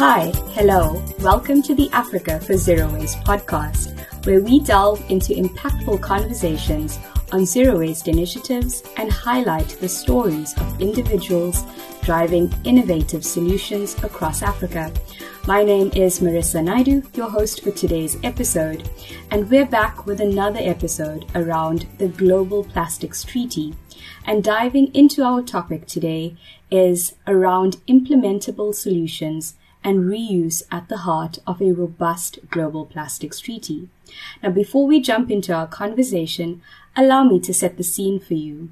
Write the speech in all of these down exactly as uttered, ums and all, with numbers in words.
Hi, hello, welcome to the Africa for Zero Waste podcast, where we delve into impactful conversations on zero waste initiatives and highlight the stories of individuals driving innovative solutions across Africa. My name is Marissa Naidu, your host for today's episode, and we're back with another episode around the Global Plastics Treaty. And diving into our topic today is around implementable solutions and reuse at the heart of a robust global plastics treaty. Now, before we jump into our conversation, allow me to set the scene for you.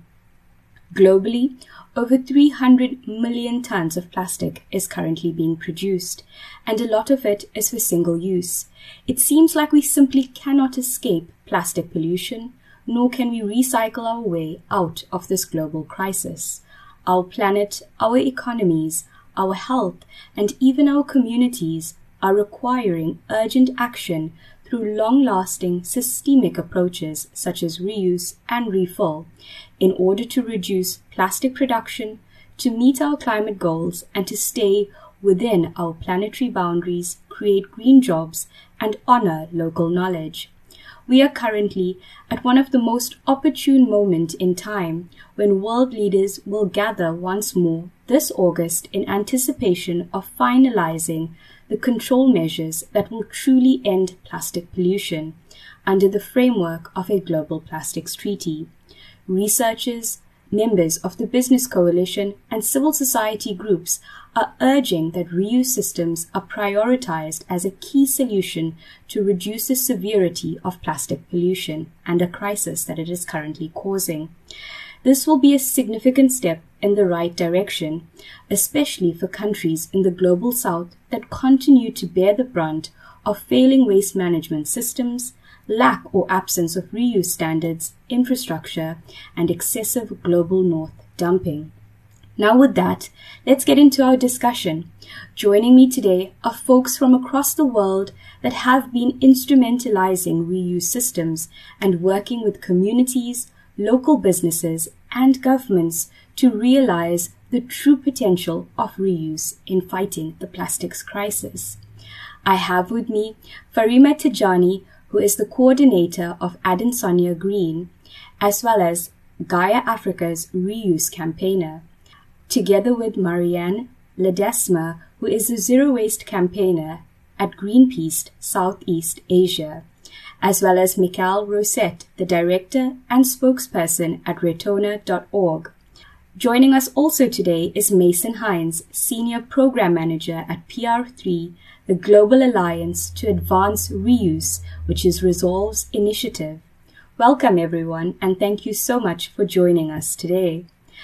Globally, over three hundred million tons of plastic is currently being produced, and a lot of it is for single use. It seems like we simply cannot escape plastic pollution, nor can we recycle our way out of this global crisis. Our planet, our economies, our health, and even our communities are requiring urgent action through long-lasting systemic approaches such as reuse and refill in order to reduce plastic production, to meet our climate goals, and to stay within our planetary boundaries, create green jobs, and honor local knowledge. We are currently at one of the most opportune moments in time when world leaders will gather once more this August in anticipation of finalizing the control measures that will truly end plastic pollution under the framework of a global plastics treaty. Researchers, members of the Business Coalition, and civil society groups are urging that reuse systems are prioritized as a key solution to reduce the severity of plastic pollution and a crisis that it is currently causing. This will be a significant step in the right direction, especially for countries in the global south that continue to bear the brunt of failing waste management systems, lack or absence of reuse standards, infrastructure, and excessive global north dumping. Now with that, let's get into our discussion. Joining me today are folks from across the world that have been instrumentalizing reuse systems and working with communities, local businesses, and governments to realize the true potential of reuse in fighting the plastics crisis. I have with me Farima Tijani, who is the coordinator of Adinsonia Green, as well as Gaia Africa's reuse campaigner, together with Marianne Ledesma, who is the zero waste campaigner at Greenpeace Southeast Asia, as well as Michael Rosette, the director and spokesperson at Retona dot org. Joining us also today is Mason Hines, senior program manager at P R three, the Global Alliance to Advance Reuse, which is Resolve's initiative. Welcome, everyone, and thank you so much for joining us today.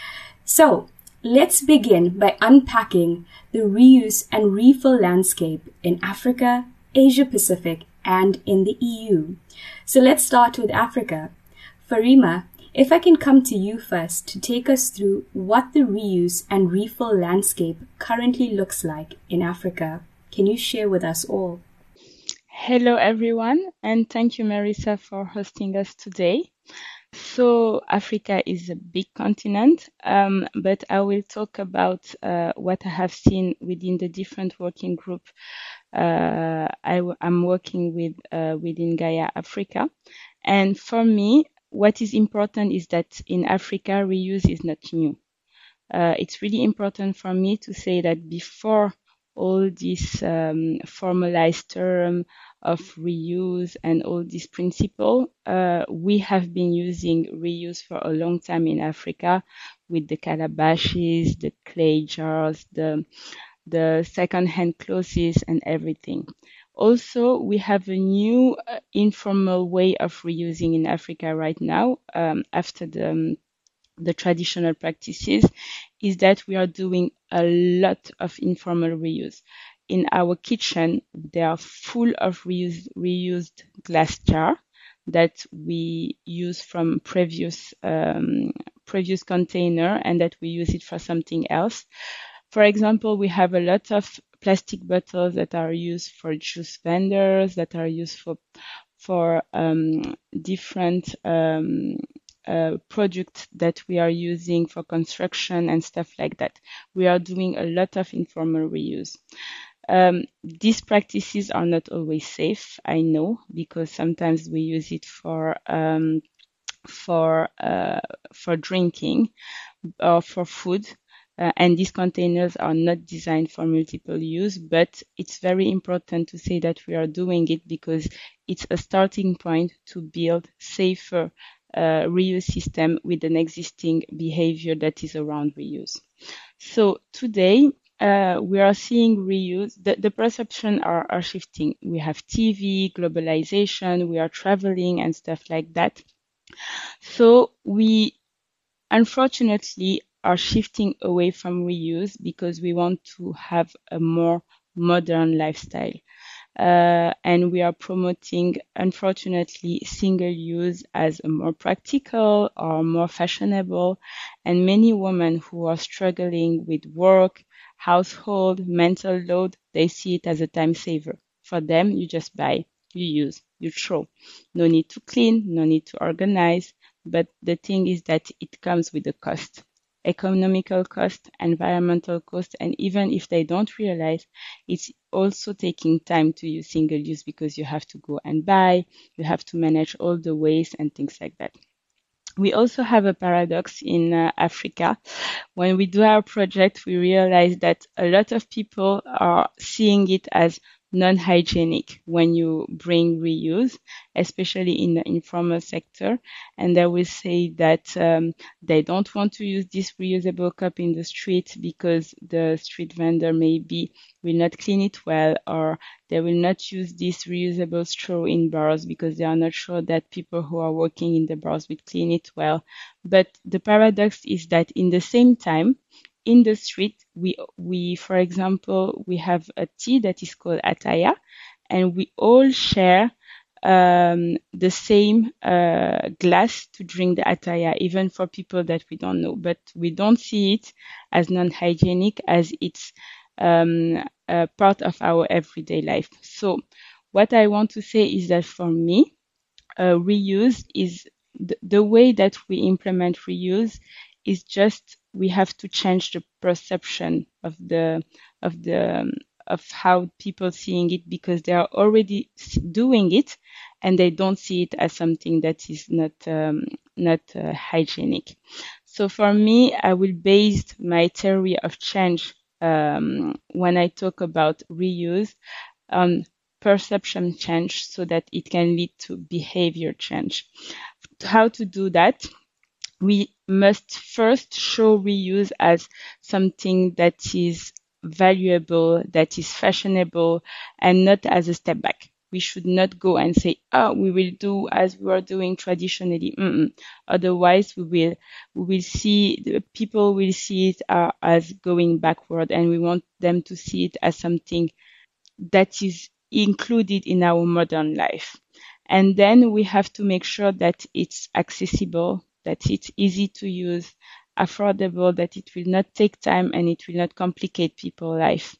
So, let's begin by unpacking the reuse and refill landscape in Africa, Asia Pacific, and in the E U. So let's start with Africa. Farima, if I can come to you first to take us through what the reuse and refill landscape currently looks like in Africa. Can you share with us all? Hello, everyone, and thank you, Marissa, for hosting us today. So Africa is a big continent, um, but I will talk about uh, what I have seen within the different working group uh, I w- I'm working with uh, within Gaia Africa. And for me, what is important is that in Africa, reuse is not new. Uh, it's really important for me to say that before all this um, formalized term of reuse and all this principle, uh, we have been using reuse for a long time in Africa with the calabashes, the clay jars, the the second-hand clothes and everything. Also, we have a new uh, informal way of reusing in Africa right now um, after the um, the traditional practices is that we are doing a lot of informal reuse. In our kitchen, they are full of reused, reused glass jar that we use from previous um, previous container and that we use it for something else. For example, we have a lot of plastic bottles that are used for juice vendors, that are used for for um, different um, uh, products that we are using for construction and stuff like that. We are doing a lot of informal reuse. Um, these practices are not always safe, I know, because sometimes we use it for um, for uh, for drinking or for food. Uh, and these containers are not designed for multiple use, but it's very important to say that we are doing it because it's a starting point to build safer uh, reuse system with an existing behavior that is around reuse. So today, uh, we are seeing reuse, the, the perception are, are shifting. We have T V, globalization, we are traveling and stuff like that. So we unfortunately are shifting away from reuse because we want to have a more modern lifestyle. Uh, and we are promoting, unfortunately, single use as a more practical or more fashionable. And many women who are struggling with work, household, mental load, they see it as a time saver. For them, you just buy, you use, you throw. No need to clean, no need to organize. But the thing is that it comes with a cost, economical cost, environmental cost, and even if they don't realize, it's also taking time to use single use because you have to go and buy, you have to manage all the waste and things like that. We also have a paradox in uh, Africa. When we do our project, we realize that a lot of people are seeing it as non-hygienic when you bring reuse, especially in the informal sector. And they will say that um, they don't want to use this reusable cup in the street because the street vendor maybe will not clean it well, or they will not use this reusable straw in bars because they are not sure that people who are working in the bars will clean it well. But the paradox is that in the same time, in the street, we, we, for example, we have a tea that is called Ataya, and we all share um, the same uh, glass to drink the Ataya, even for people that we don't know. But we don't see it as non-hygienic, as it's um, a part of our everyday life. So what I want to say is that for me, uh, reuse is th- the way that we implement reuse is just we have to change the perception of the of the um, of how people seeing it because they are already doing it and they don't see it as something that is not um, not uh, hygienic. So for me, I will base my theory of change um, when I talk about reuse on perception change so that it can lead to behavior change. How to do that? We must first show reuse as something that is valuable, that is fashionable, and not as a step back. We should not go and say, oh, we will do as we are doing traditionally. Mm-mm. Otherwise, we will we will see the people will see it uh, as going backward, and we want them to see it as something that is included in our modern life. And then we have to make sure that it's accessible, that it's easy to use, affordable, that it will not take time and it will not complicate people's life.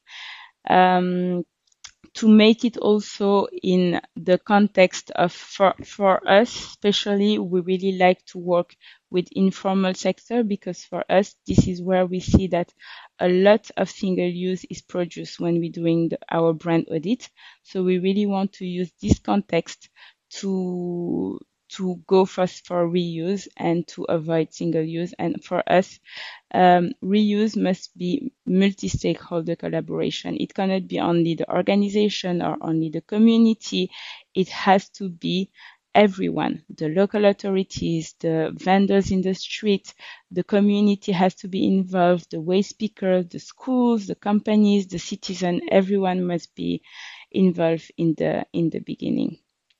Um, to make it also in the context of for for us especially, we really like to work with informal sector because for us this is where we see that a lot of single use is produced when we're doing the, our brand audit. So we really want to use this context to to go first for reuse and to avoid single use. And for us, um, reuse must be multi-stakeholder collaboration. It cannot be only the organization or only the community. It has to be everyone, the local authorities, the vendors in the street, the community has to be involved, the waste pickers, the schools, the companies, the citizen, everyone must be involved in the in the beginning.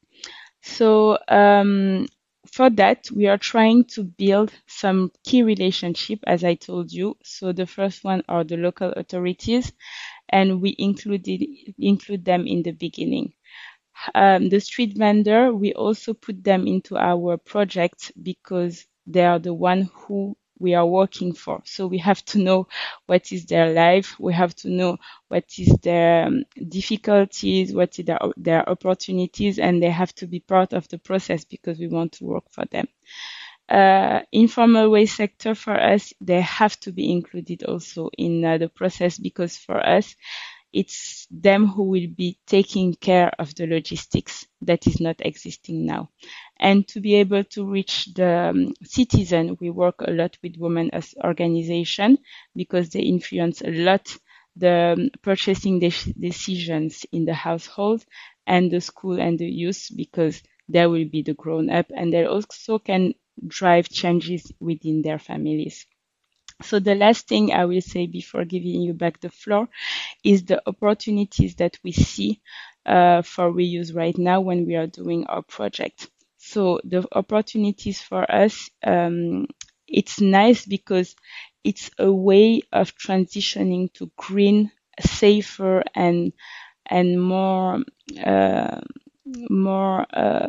So um, for that, we are trying to build some key relationship, as I told you. So the first one are the local authorities, and we included include them in the beginning. Um, the street vendor, we also put them into our project because they are the one who we are working for. So we have to know what is their life. We have to know what is their um, difficulties, what is their, their opportunities, and they have to be part of the process because we want to work for them. Uh, informal waste sector for us, they have to be included also in uh, the process because for us, it's them who will be taking care of the logistics that is not existing now. And to be able to reach the um, citizen, we work a lot with women as organization because they influence a lot the um, purchasing de- decisions in the household and the school and the youth, because they will be the grown up and they also can drive changes within their families. So the last thing I will say before giving you back the floor is the opportunities that we see uh, for reuse right now when we are doing our project. So the opportunities for us, um, it's nice because it's a way of transitioning to green, safer, and and more uh, more uh,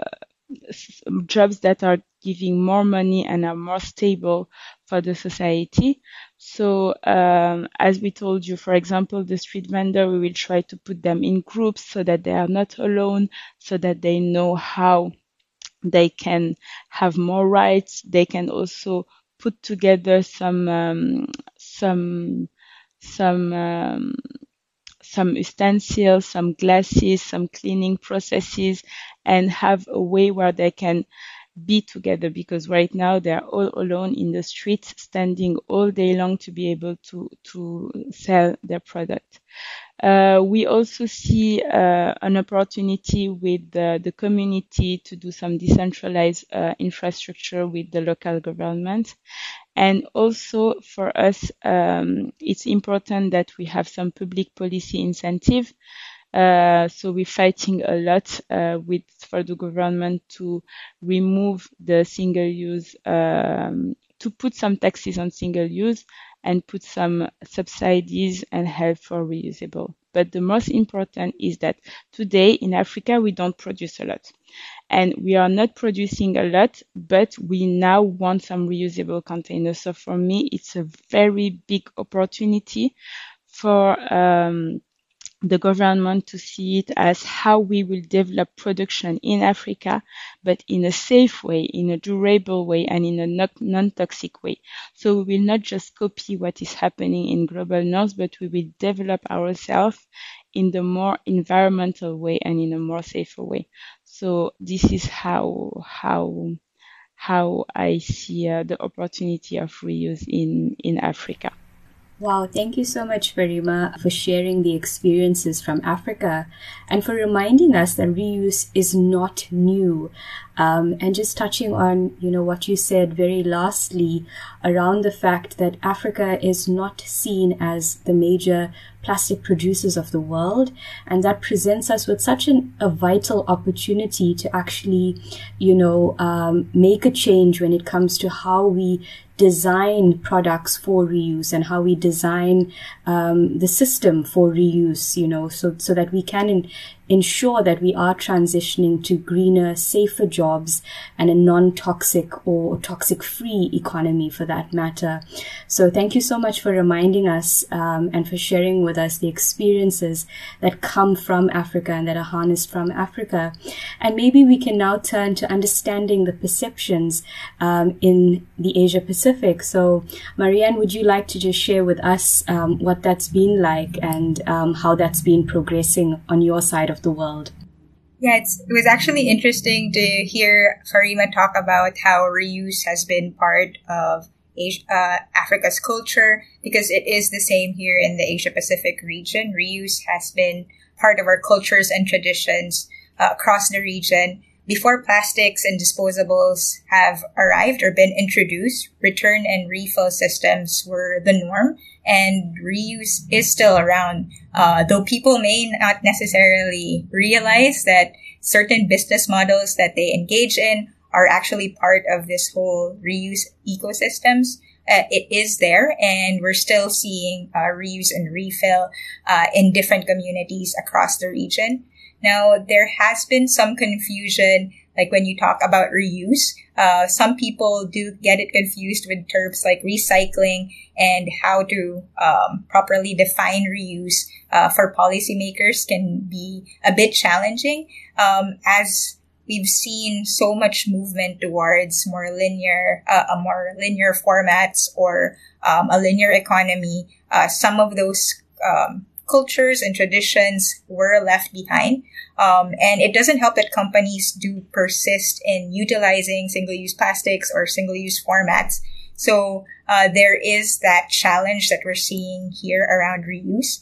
jobs that are giving more money and are more stable for the society. So um, as we told you, for example, the street vendor, we will try to put them in groups so that they are not alone, so that they know how they can have more rights. They can also put together some um, some some um, some utensils, some glasses, some cleaning processes, and have a way where they can be together, because right now they are all alone in the streets, standing all day long to be able to to sell their product. Uh, we also see uh, an opportunity with the, the community to do some decentralized uh, infrastructure with the local government. And also for us, um, it's important that we have some public policy incentive. Uh, so we're fighting a lot uh, with for the government to remove the single use, um, to put some taxes on single use and put some subsidies and help for reusable. But the most important is that today in Africa, we don't produce a lot. And we are not producing a lot, but we now want some reusable containers. So for me, it's a very big opportunity for um, the government to see it as how we will develop production in Africa, but in a safe way, in a durable way, and in a non-toxic way. So we will not just copy what is happening in global north, but we will develop ourselves in the more environmental way and in a more safer way. So this is how how how I see uh, the opportunity of reuse in in Africa. Wow, thank you so much, Farima, for sharing the experiences from Africa and for reminding us that reuse is not new. Um, and just touching on, you know, what you said very lastly around the fact that Africa is not seen as the major plastic producers of the world, and that presents us with such an, a vital opportunity to actually, you know, um, make a change when it comes to how we design products for reuse and how we design um, the system for reuse, you know, so so that we can in, ensure that we are transitioning to greener, safer jobs and a non-toxic or toxic-free economy for that matter. So thank you so much for reminding us um, and for sharing with us the experiences that come from Africa and that are harnessed from Africa. And maybe we can now turn to understanding the perceptions um, in the Asia Pacific. So Marianne, would you like to just share with us um, what that's been like and um, how that's been progressing on your side of the world? Yeah, it's, it was actually interesting to hear Farima talk about how reuse has been part of Asia, uh, Africa's culture, because it is the same here in the Asia Pacific region. Reuse has been part of our cultures and traditions uh, across the region. Before plastics and disposables have arrived or been introduced, return and refill systems were the norm, and reuse is still around. Uh, though people may not necessarily realize that certain business models that they engage in are actually part of this whole reuse ecosystems. Uh, it is there, and we're still seeing uh, reuse and refill uh, in different communities across the region. Now, there has been some confusion, like when you talk about reuse, uh, some people do get it confused with terms like recycling, and how to um, properly define reuse uh, for policymakers can be a bit challenging, um, as we've seen so much movement towards more linear, uh, a more linear formats or um, a linear economy. Uh, some of those um, cultures and traditions were left behind. Um, and it doesn't help that companies do persist in utilizing single-use plastics or single-use formats. So uh, there is that challenge that we're seeing here around reuse.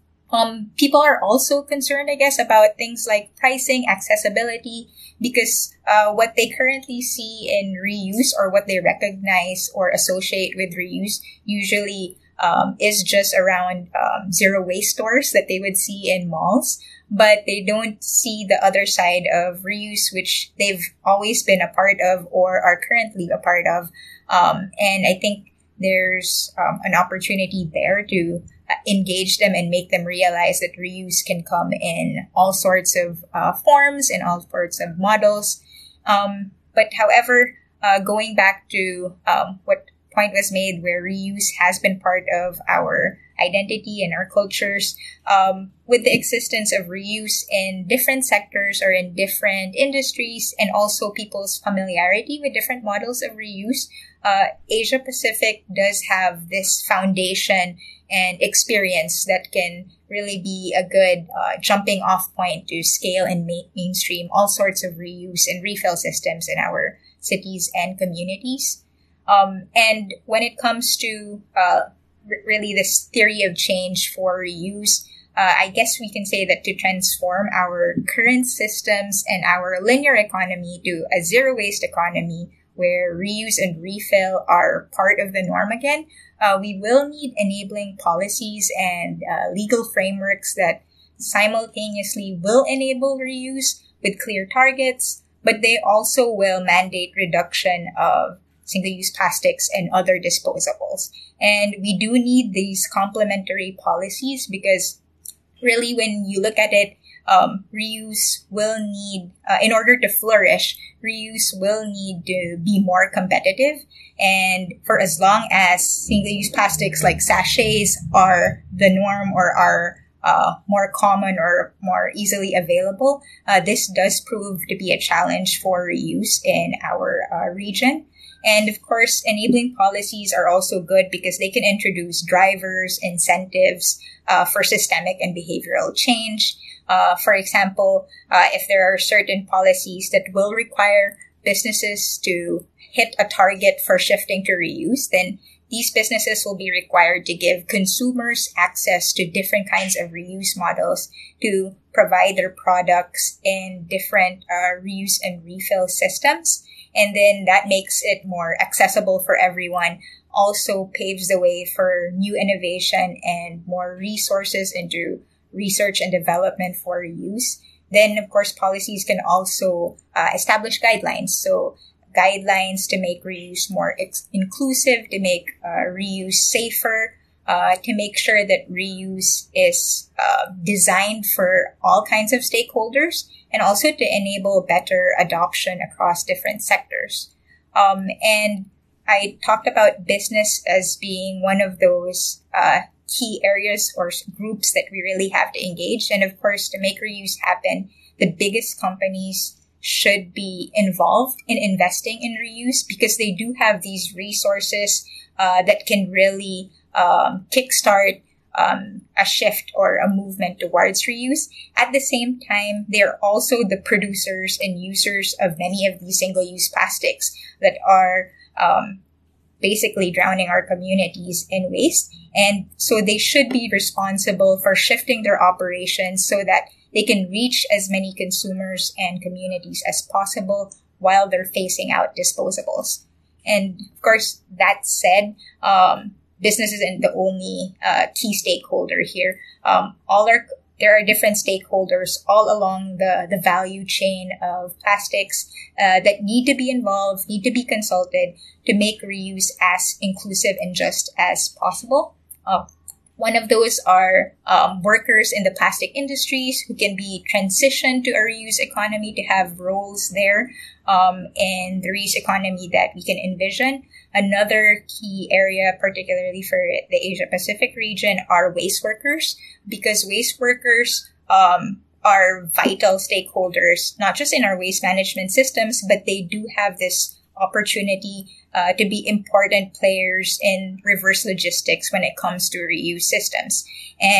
Um, people are also concerned, I guess, about things like pricing, accessibility, because uh, what they currently see in reuse or what they recognize or associate with reuse usually um, is just around um, zero waste stores that they would see in malls. But they don't see the other side of reuse, which they've always been a part of or are currently a part of. Um, and I think there's um, an opportunity there to engage them and make them realize that reuse can come in all sorts of uh, forms and all sorts of models. Um, but however, uh, going back to um, what point was made where reuse has been part of our identity and our cultures, um, with the existence of reuse in different sectors or in different industries and also people's familiarity with different models of reuse, uh, Asia Pacific does have this foundation and experience that can really be a good uh, jumping off point to scale and ma- mainstream all sorts of reuse and refill systems in our cities and communities. Um, and when it comes to uh, r- really this theory of change for reuse, uh, I guess we can say that to transform our current systems and our linear economy to a zero waste economy where reuse and refill are part of the norm again, uh, we will need enabling policies and uh, legal frameworks that simultaneously will enable reuse with clear targets, but they also will mandate reduction of single-use plastics and other disposables. And we do need these complementary policies because really when you look at it, um, reuse will need, uh, in order to flourish, reuse will need to be more competitive. And for as long as single-use plastics like sachets are the norm or are uh, more common or more easily available, uh, this does prove to be a challenge for reuse in our uh, region. And of course, enabling policies are also good because they can introduce drivers, incentives uh, for systemic and behavioral change. Uh, for example, uh, if there are certain policies that will require businesses to hit a target for shifting to reuse, then these businesses will be required to give consumers access to different kinds of reuse models to provide their products in different uh, reuse and refill systems. And then that makes it more accessible for everyone, also paves the way for new innovation and more resources into research and development for reuse. Then, of course, policies can also uh, establish guidelines. So guidelines to make reuse more ex- inclusive, to make uh, reuse safer, uh, to make sure that reuse is uh, designed for all kinds of stakeholders, and also to enable better adoption across different sectors. Um, and I talked about business as being one of those uh, key areas or groups that we really have to engage. And of course, to make reuse happen, the biggest companies should be involved in investing in reuse because they do have these resources uh, that can really um, kickstart um, a shift or a movement towards reuse. At the same time, they're also the producers and users of many of these single-use plastics that are um, basically drowning our communities in waste. And so they should be responsible for shifting their operations so that they can reach as many consumers and communities as possible while they're phasing out disposables. And of course, that said, um, business isn't the only uh, key stakeholder here. Um, all our there are different stakeholders all along the, the value chain of plastics uh, that need to be involved, need to be consulted to make reuse as inclusive and just as possible. Uh, One of those are um, workers in the plastic industries who can be transitioned to a reuse economy to have roles there um, in the reuse economy that we can envision. Another key area, particularly for the Asia Pacific region, are waste workers, because waste workers um, are vital stakeholders, not just in our waste management systems, but they do have this opportunity uh, to be important players in reverse logistics when it comes to reuse systems. And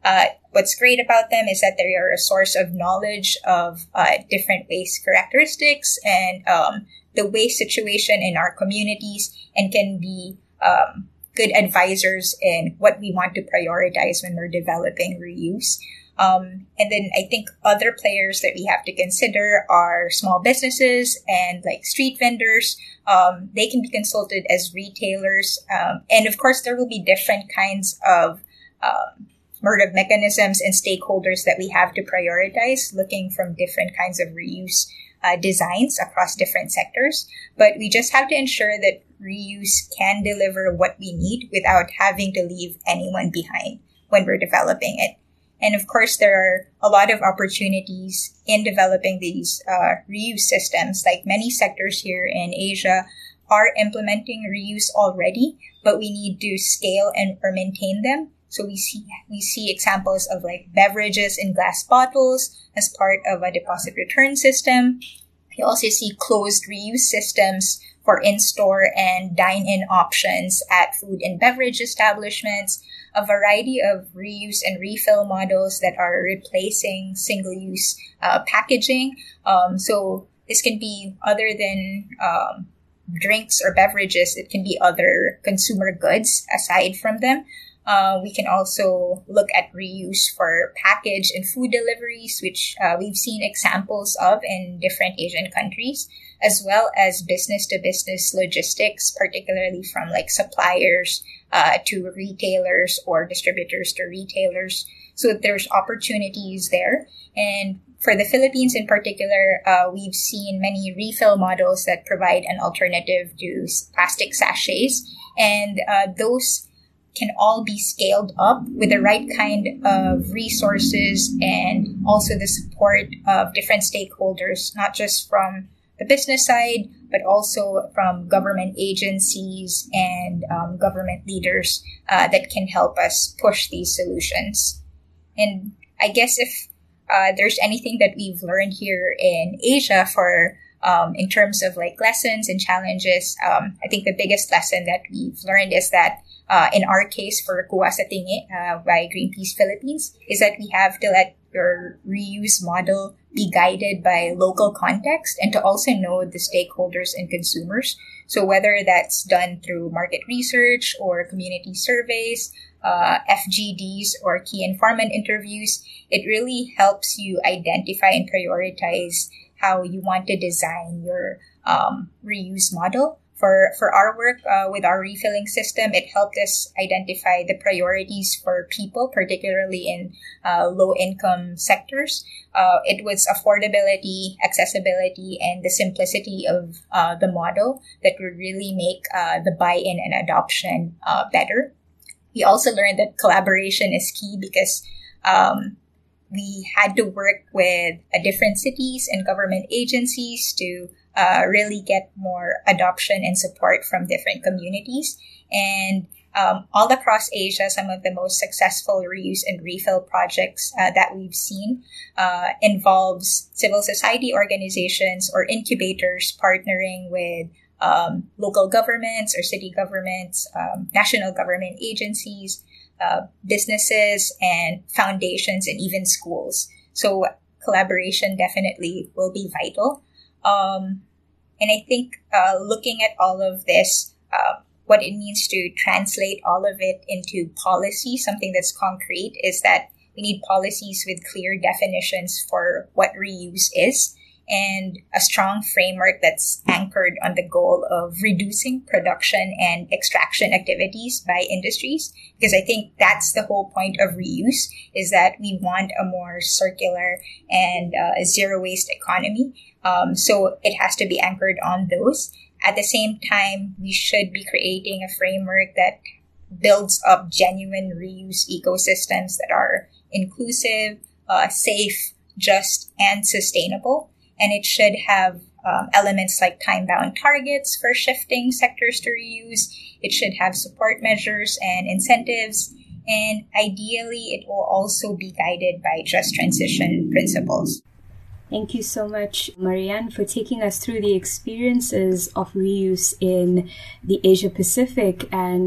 Uh, what's great about them is that they are a source of knowledge of uh, different waste characteristics and um, the waste situation in our communities, and can be um, good advisors in what we want to prioritize when we're developing reuse. Um, and then I think other players that we have to consider are small businesses and like street vendors. Um, they can be consulted as retailers. Um, and of course, there will be different kinds of um, sort of mechanisms and stakeholders that we have to prioritize, looking from different kinds of reuse uh, designs across different sectors. But we just have to ensure that reuse can deliver what we need without having to leave anyone behind when we're developing it. And of course, there are a lot of opportunities in developing these uh, reuse systems. Like many sectors here in Asia are implementing reuse already, but we need to scale and or maintain them. So we see we see examples of like beverages in glass bottles as part of a deposit return system. We also see closed reuse systems for in-store and dine-in options at food and beverage establishments, a variety of reuse and refill models that are replacing single-use uh, packaging. Um, so this can be other than um, drinks or beverages. It can be other consumer goods aside from them. Uh, we can also look at reuse for package and food deliveries, which uh, we've seen examples of in different Asian countries, as well as business-to-business logistics, particularly from like suppliers uh, to retailers or distributors to retailers. So there's opportunities there. And for the Philippines in particular, uh, we've seen many refill models that provide an alternative to plastic sachets. And uh, those can all be scaled up with the right kind of resources and also the support of different stakeholders, not just from the business side, but also from government agencies and um, government leaders uh, that can help us push these solutions. And I guess if uh, there's anything that we've learned here in Asia for um, in terms of like lessons and challenges, um, I think the biggest lesson that we've learned is that Uh, in our case, for Kuha sa Tingi uh, by Greenpeace Philippines, is that we have to let your reuse model be guided by local context and to also know the stakeholders and consumers. So whether that's done through market research or community surveys, uh, F G Ds or key informant interviews, it really helps you identify and prioritize how you want to design your um, reuse model. For for our work uh, with our refilling system, it helped us identify the priorities for people, particularly in uh, low-income sectors. Uh, it was affordability, accessibility, and the simplicity of uh, the model that would really make uh, the buy-in and adoption uh, better. We also learned that collaboration is key because um, we had to work with uh, different cities and government agencies to Uh, really get more adoption and support from different communities. And um, all across Asia, some of the most successful reuse and refill projects uh, that we've seen uh, involves civil society organizations or incubators partnering with um, local governments or city governments, um, national government agencies, uh, businesses, and foundations, and even schools. So collaboration definitely will be vital. Um, and I think uh, looking at all of this, uh, what it means to translate all of it into policy, something that's concrete, is that we need policies with clear definitions for what reuse is and a strong framework that's anchored on the goal of reducing production and extraction activities by industries. Because I think that's the whole point of reuse, is that we want a more circular and uh, zero waste economy. Um, so it has to be anchored on those. At the same time, we should be creating a framework that builds up genuine reuse ecosystems that are inclusive, uh, safe, just, and sustainable. And it should have um, elements like time-bound targets for shifting sectors to reuse. It should have support measures and incentives. And ideally, it will also be guided by just transition principles. Thank you so much, Marianne, for taking us through the experiences of reuse in the Asia Pacific. And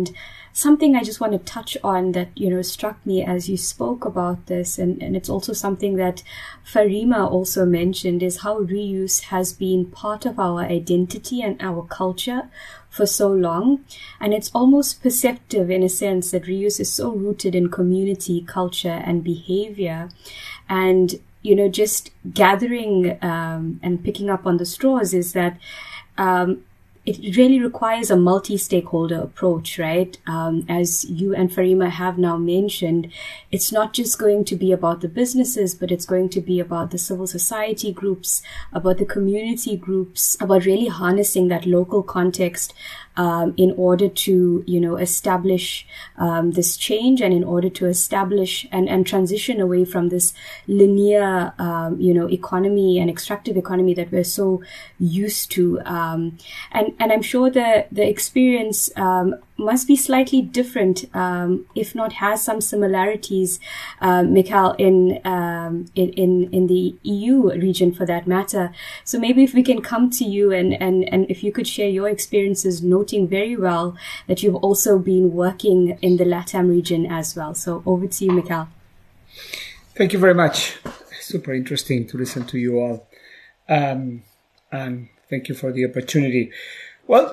something I just want to touch on that, you know, struck me as you spoke about this, and, and it's also something that Farima also mentioned, is how reuse has been part of our identity and our culture for so long. And it's almost perceptive in a sense that reuse is so rooted in community, culture, and behavior. And, you know, just gathering um, and picking up on the straws is that um, it really requires a multi-stakeholder approach, right? Um, as you and Farima have now mentioned, it's not just going to be about the businesses, but it's going to be about the civil society groups, about the community groups, about really harnessing that local context um, in order to, you know, establish um, this change, and in order to establish and, and transition away from this linear, um, you know, economy and extractive economy that we're so used to. Um, and, and I'm sure the, the experience um, must be slightly different, um, if not has some similarities, uh, Mikhail, in, um, in, in, in the E U region for that matter. So maybe if we can come to you and, and, and if you could share your experiences, noting very well that you've also been working in the LATAM region as well. So over to you, Mikhail. Thank you very much. Super interesting to listen to you all. Um, and thank you for the opportunity. Well,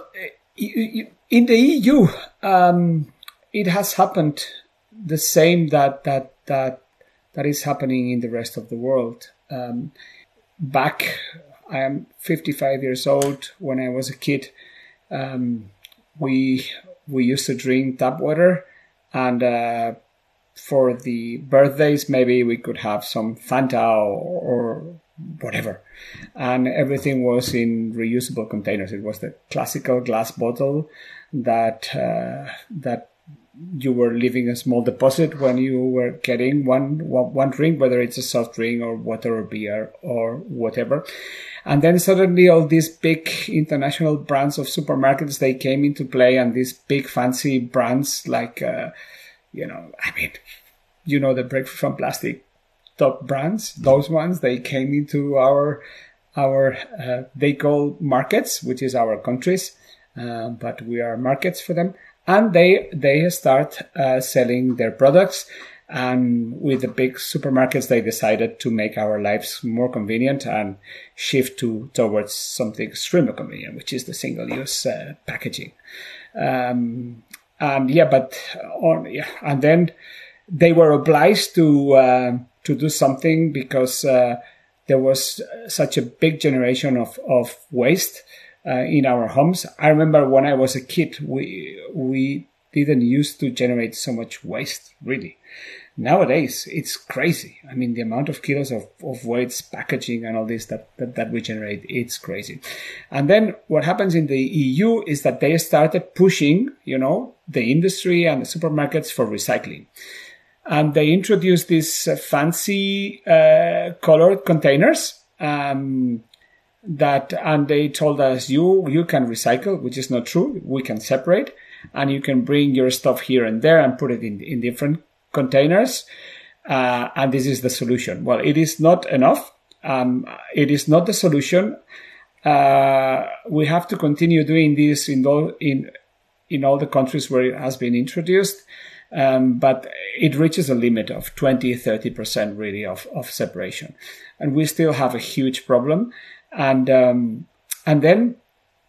in the E U, um, it has happened the same that that that that is happening in the rest of the world. Um, back, I am fifty-five years old. When I was a kid, um, we we used to drink tap water, and uh, for the birthdays, maybe we could have some Fanta or, or whatever. And everything was in reusable containers. It was the classical glass bottle that uh, that you were leaving a small deposit when you were getting one, one one drink, whether it's a soft drink or water or beer or whatever. And then suddenly all these big international brands of supermarkets, they came into play, and these big fancy brands like, uh, you know, I mean, you know, the Break Free from Plastic top brands, those ones, they came into our, our uh, they call markets, which is our countries, uh, but we are markets for them. And they they start uh, selling their products. And with the big supermarkets, they decided to make our lives more convenient and shift to towards something extremely convenient, which is the single-use uh, packaging. Um, and yeah, but on yeah, and then they were obliged to uh, to do something because uh, there was such a big generation of of waste uh, in our homes. I remember when I was a kid, we we didn't used to generate so much waste, really. Nowadays, it's crazy. I mean, the amount of kilos of, of waste, packaging, and all this that, that, that we generate, it's crazy. And then what happens in the E U is that they started pushing, you know, the industry and the supermarkets for recycling. And they introduced these uh, fancy uh, colored containers um, that, and they told us, you you can recycle, which is not true. We can separate, and you can bring your stuff here and there and put it in in different containers, uh, and this is the solution. Well, it is not enough. Um, it is not the solution. Uh, we have to continue doing this in all in in all the countries where it has been introduced, um, but it reaches a limit of twenty, thirty percent really of, of separation, and we still have a huge problem. And um, and then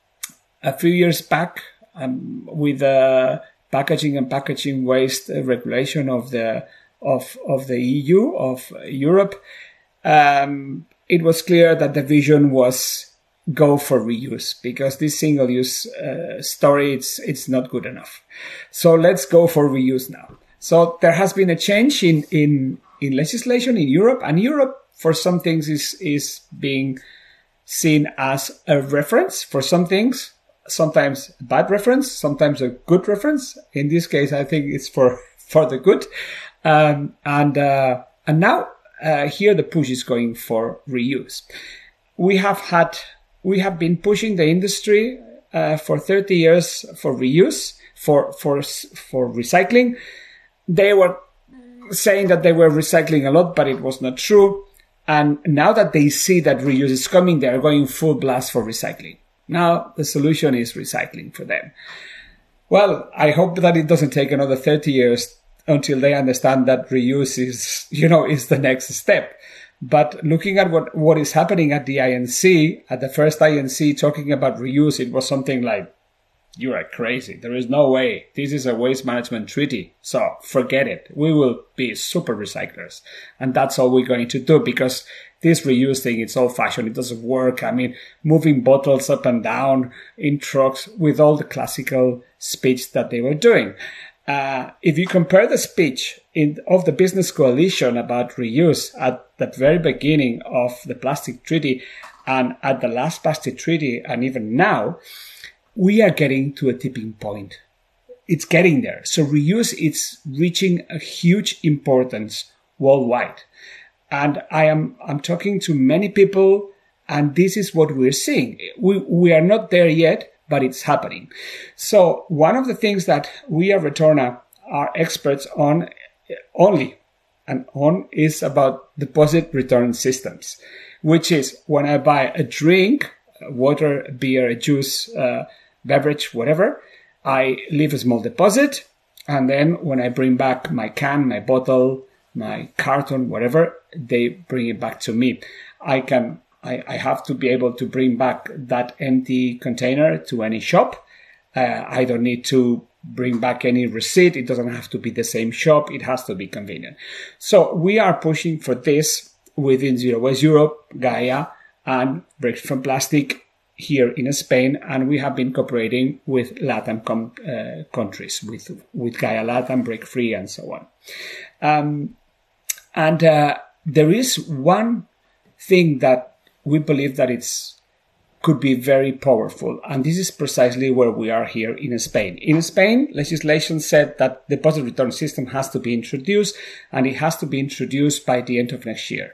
a few years back, um, with the uh, packaging and packaging waste regulation of the of of the E U, of Europe, um, it was clear that the vision was go for reuse, because this single-use uh, story, it's it's not good enough. So let's go for reuse now. So there has been a change in in in legislation in Europe, and Europe for some things is is being seen as a reference. For some things, sometimes a bad reference, sometimes a good reference. In this case, I think it's for, for the good. Um, and, uh, and now, uh, here the push is going for reuse. We have had, we have been pushing the industry, uh, for thirty years for reuse, for, for, for recycling. They were saying that they were recycling a lot, but it was not true. And now that they see that reuse is coming, they are going full blast for recycling. Now the solution is recycling for them. Well, I hope that it doesn't take another thirty years until they understand that reuse is, you know, is the next step. But looking at what, what is happening at the I N C, at the first I N C talking about reuse, it was something like, you are crazy. There is no way. This is a waste management treaty. So forget it. We will be super recyclers. And that's all we're going to do, because this reuse thing, it's old fashioned. It doesn't work. I mean, moving bottles up and down in trucks with all the classical speech that they were doing. Uh, if you compare the speech in, of the Business Coalition about reuse at the very beginning of the plastic treaty and at the last plastic treaty and even now, we are getting to a tipping point. It's getting there. So reuse is reaching a huge importance worldwide. And I am, I'm talking to many people, and this is what we're seeing. We, we are not there yet, but it's happening. So one of the things that we at Retorna are experts on only and on is about deposit return systems, which is when I buy a drink, water, beer, a juice, uh, beverage, whatever, I leave a small deposit. And then when I bring back my can, my bottle, my carton, whatever, they bring it back to me. I can, I, I have to be able to bring back that empty container to any shop. Uh, I don't need to bring back any receipt. It doesn't have to be the same shop. It has to be convenient. So we are pushing for this within Zero Waste Europe, Gaia, and Break from Plastic here in Spain, and we have been cooperating with LATAM com- uh, countries, with with Gaia LATAM, Break Free, and so on. Um, and uh, there is one thing that we believe that it's could be very powerful, and this is precisely where we are here in Spain. In Spain, legislation said that the deposit return system has to be introduced, and it has to be introduced by the end of next year.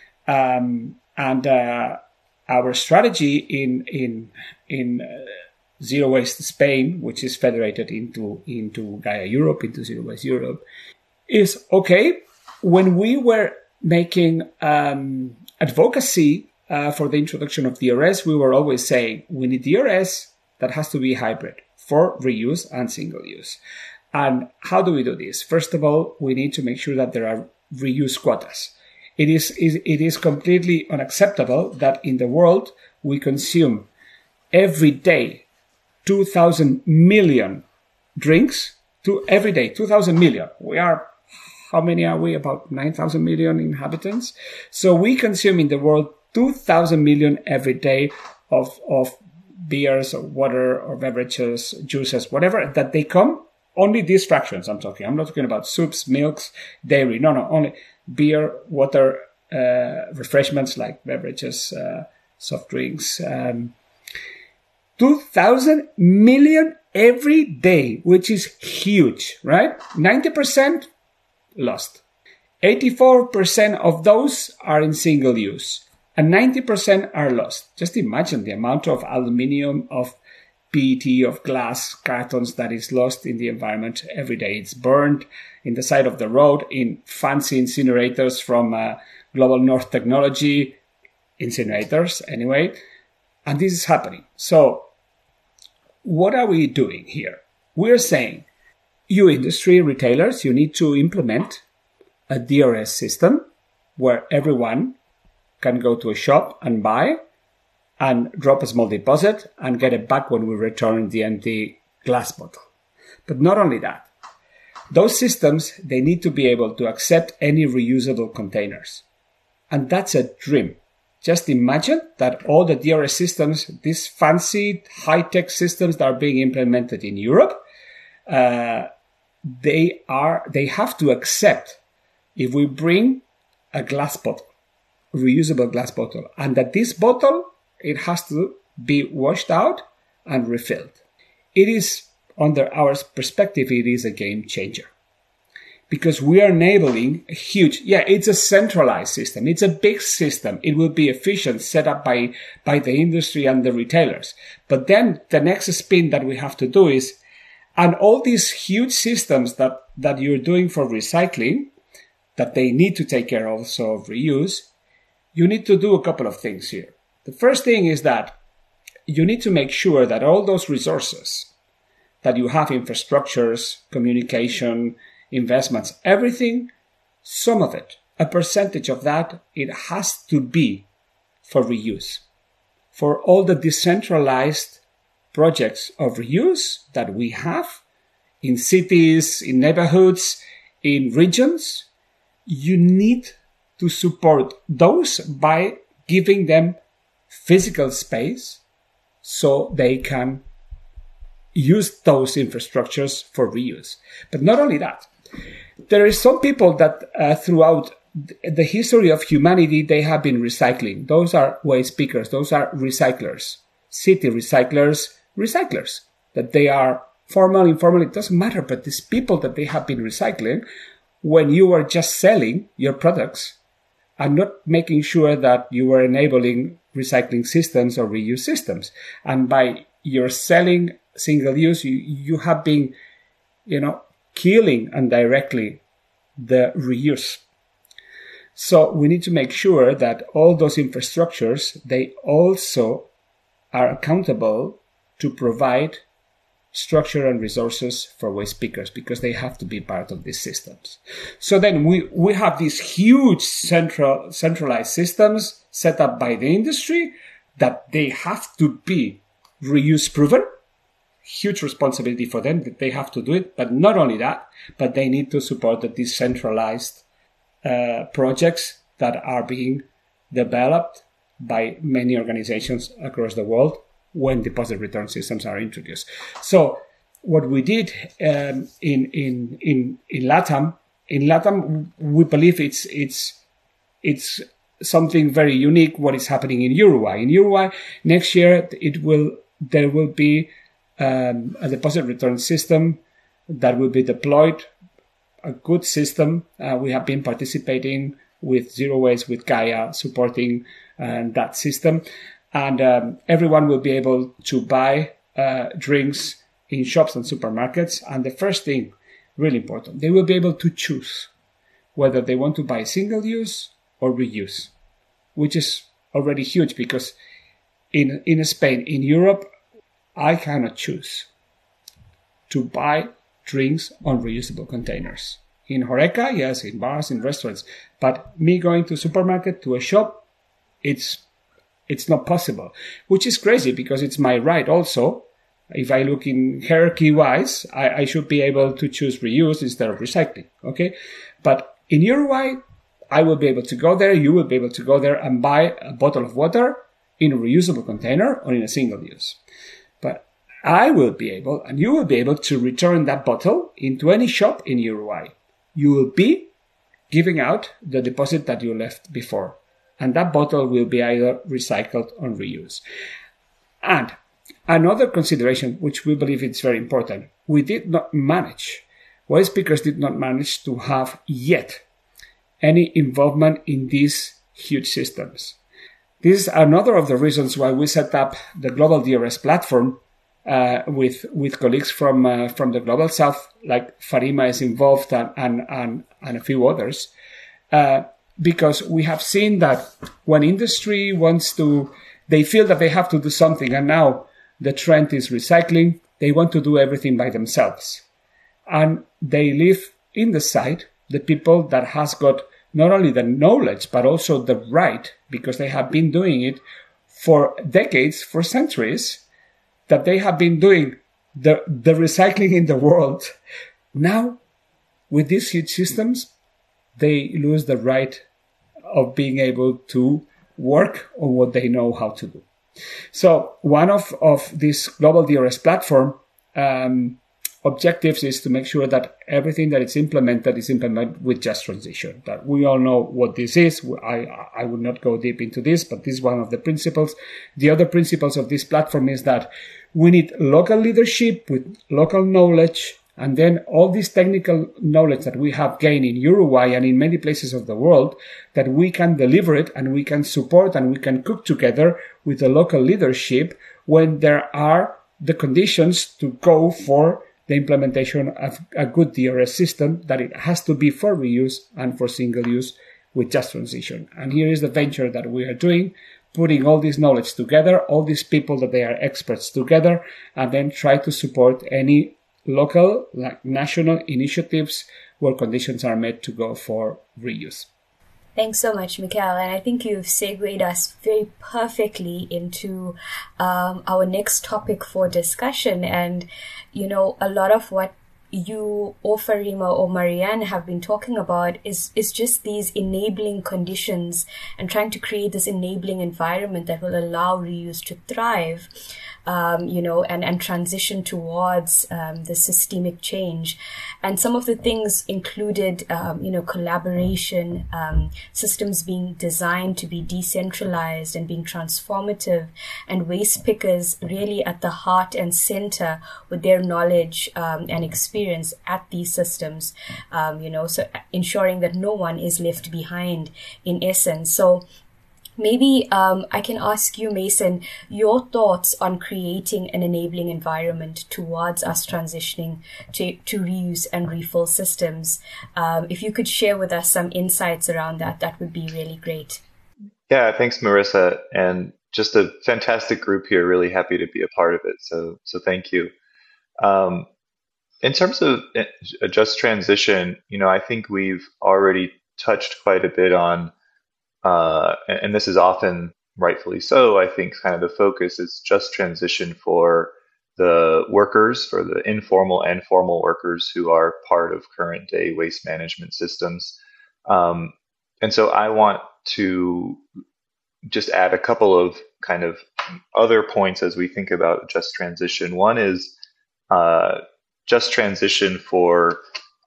Um, and uh, our strategy in in in uh, Zero Waste Spain, which is federated into into Gaia Europe, into Zero Waste Europe, is okay. When we were making um, advocacy uh, for the introduction of D R S, we were always saying we need D R S that has to be hybrid for reuse and single use. And how do we do this? First of all, we need to make sure that there are reuse quotas. It is, it is completely unacceptable that in the world we consume every day two thousand million drinks, to every day, two thousand million. We are, how many are we? About nine thousand million inhabitants. So we consume in the world two thousand million every day of, of beers or water or beverages, juices, whatever, that they come, only these fractions I'm talking. I'm not talking about soups, milks, dairy. No, no, only beer, water, uh, refreshments like beverages, uh, soft drinks. Um, two thousand million every day, which is huge, right? ninety percent lost. eighty-four percent of those are in single use and ninety percent are lost. Just imagine the amount of aluminium, of P E T, of glass, cartons that is lost in the environment every day. It's burned in the side of the road in fancy incinerators from uh, Global North Technology, incinerators anyway. And this is happening. So what are we doing here? We're saying, you industry retailers, you need to implement a D R S system where everyone can go to a shop and buy and drop a small deposit and get it back when we return the empty glass bottle. But not only that, those systems, they need to be able to accept any reusable containers. And that's a dream. Just imagine that all the D R S systems, these fancy high-tech systems that are being implemented in Europe, uh, they are, they have to accept if we bring a glass bottle, a reusable glass bottle, and that this bottle, it has to be washed out and refilled. It is, under our perspective, it is a game changer. Because we are enabling a huge, yeah, it's a centralized system. It's a big system. It will be efficient, set up by, by the industry and the retailers. But then the next spin that we have to do is, and all these huge systems that, that you're doing for recycling, that they need to take care also of reuse, you need to do a couple of things here. The first thing is that you need to make sure that all those resources that you have infrastructures, communication, investments, everything, some of it, a percentage of that, it has to be for reuse. For all the decentralized projects of reuse that we have in cities, in neighborhoods, in regions, you need to support those by giving them physical space so they can use those infrastructures for reuse. But not only that, there is some people that uh, throughout the history of humanity, they have been recycling. Those are waste pickers. Those are recyclers, city recyclers, recyclers, that they are formal, informal, it doesn't matter. But these people that they have been recycling, when you are just selling your products and not making sure that you are enabling recycling systems or reuse systems. And by your selling single use, you, you have been, you know, killing indirectly the reuse. So we need to make sure that all those infrastructures, they also are accountable to provide structure and resources for waste pickers, because they have to be part of these systems. So then we, we have these huge central centralized systems set up by the industry that they have to be reuse proven. Huge responsibility for them that they have to do it. But not only that, but they need to support the decentralized uh, projects that are being developed by many organizations across the world when deposit return systems are introduced. So what we did um, in, in, in, in LATAM, in LATAM, we believe it's, it's, it's something very unique what is happening in Uruguay. In Uruguay, next year, it will, there will be um, a deposit return system that will be deployed, a good system. Uh, we have been participating with Zero Waste, with Gaia, supporting uh, that system. And um, everyone will be able to buy uh, drinks in shops and supermarkets. And the first thing, really important, they will be able to choose whether they want to buy single use or reuse, which is already huge, because in, in Spain, in Europe, I cannot choose to buy drinks on reusable containers. In Horeca, yes, in bars, in restaurants. But me going to a supermarket, to a shop, it's it's not possible, which is crazy, because it's my right also. If I look in hierarchy-wise, I, I should be able to choose reuse instead of recycling, okay? But in Uruguay, I will be able to go there, you will be able to go there and buy a bottle of water in a reusable container or in a single use. But I will be able, and you will be able to return that bottle into any shop in Uruguay. You will be giving out the deposit that you left before. And that bottle will be either recycled or reused. And another consideration, which we believe is very important, we did not manage, waste pickers did not manage to have yet any involvement in these huge systems. This is another of the reasons why we set up the Global D R S platform uh, with with colleagues from uh, from the Global South, like Farima is involved, and and and, and a few others. Uh, Because we have seen that when industry wants to, they feel that they have to do something, and now the trend is recycling, they want to do everything by themselves. And they leave in the side the people that has got not only the knowledge, but also the right, because they have been doing it for decades, for centuries, that they have been doing the, the recycling in the world. Now, with these huge systems, they lose the right of being able to work on what they know how to do. So one of, of this Global D R S platform um, objectives is to make sure that everything that is implemented is implemented with just transition. That we all know what this is. I, I would not go deep into this, but this is one of the principles. The other principles of this platform is that we need local leadership with local knowledge. And then all this technical knowledge that we have gained in Uruguay and in many places of the world, that we can deliver it and we can support and we can cook together with the local leadership when there are the conditions to go for the implementation of a good D R S system, that it has to be for reuse and for single use with just transition. And here is the venture that we are doing, putting all this knowledge together, all these people that they are experts together, and then try to support any local, like national initiatives where conditions are met to go for reuse. Thanks so much, Mikhail. And I think you've segued us very perfectly into um, our next topic for discussion. And, you know, a lot of what you or Farima or Marianne have been talking about is, is just these enabling conditions and trying to create this enabling environment that will allow reuse to thrive. Um, you know, and, and transition towards um, the systemic change. And some of the things included, um, you know, collaboration, um, systems being designed to be decentralized and being transformative, and waste pickers really at the heart and center with their knowledge um, and experience at these systems, um, you know, so ensuring that no one is left behind in essence. So maybe um, I can ask you, Mason, your thoughts on creating an enabling environment towards us transitioning to, to reuse and refill systems. Um, if you could share with us some insights around that, that would be really great. Yeah, thanks, Marissa. And just a fantastic group here. Really happy to be a part of it. So, so thank you. Um, in terms of a just transition, you know, I think we've already touched quite a bit on Uh, and this is often rightfully so. I think kind of the focus is just transition for the workers, for the informal and formal workers who are part of current day waste management systems. Um, and so I want to just add a couple of kind of other points as we think about just transition. One is uh, just transition for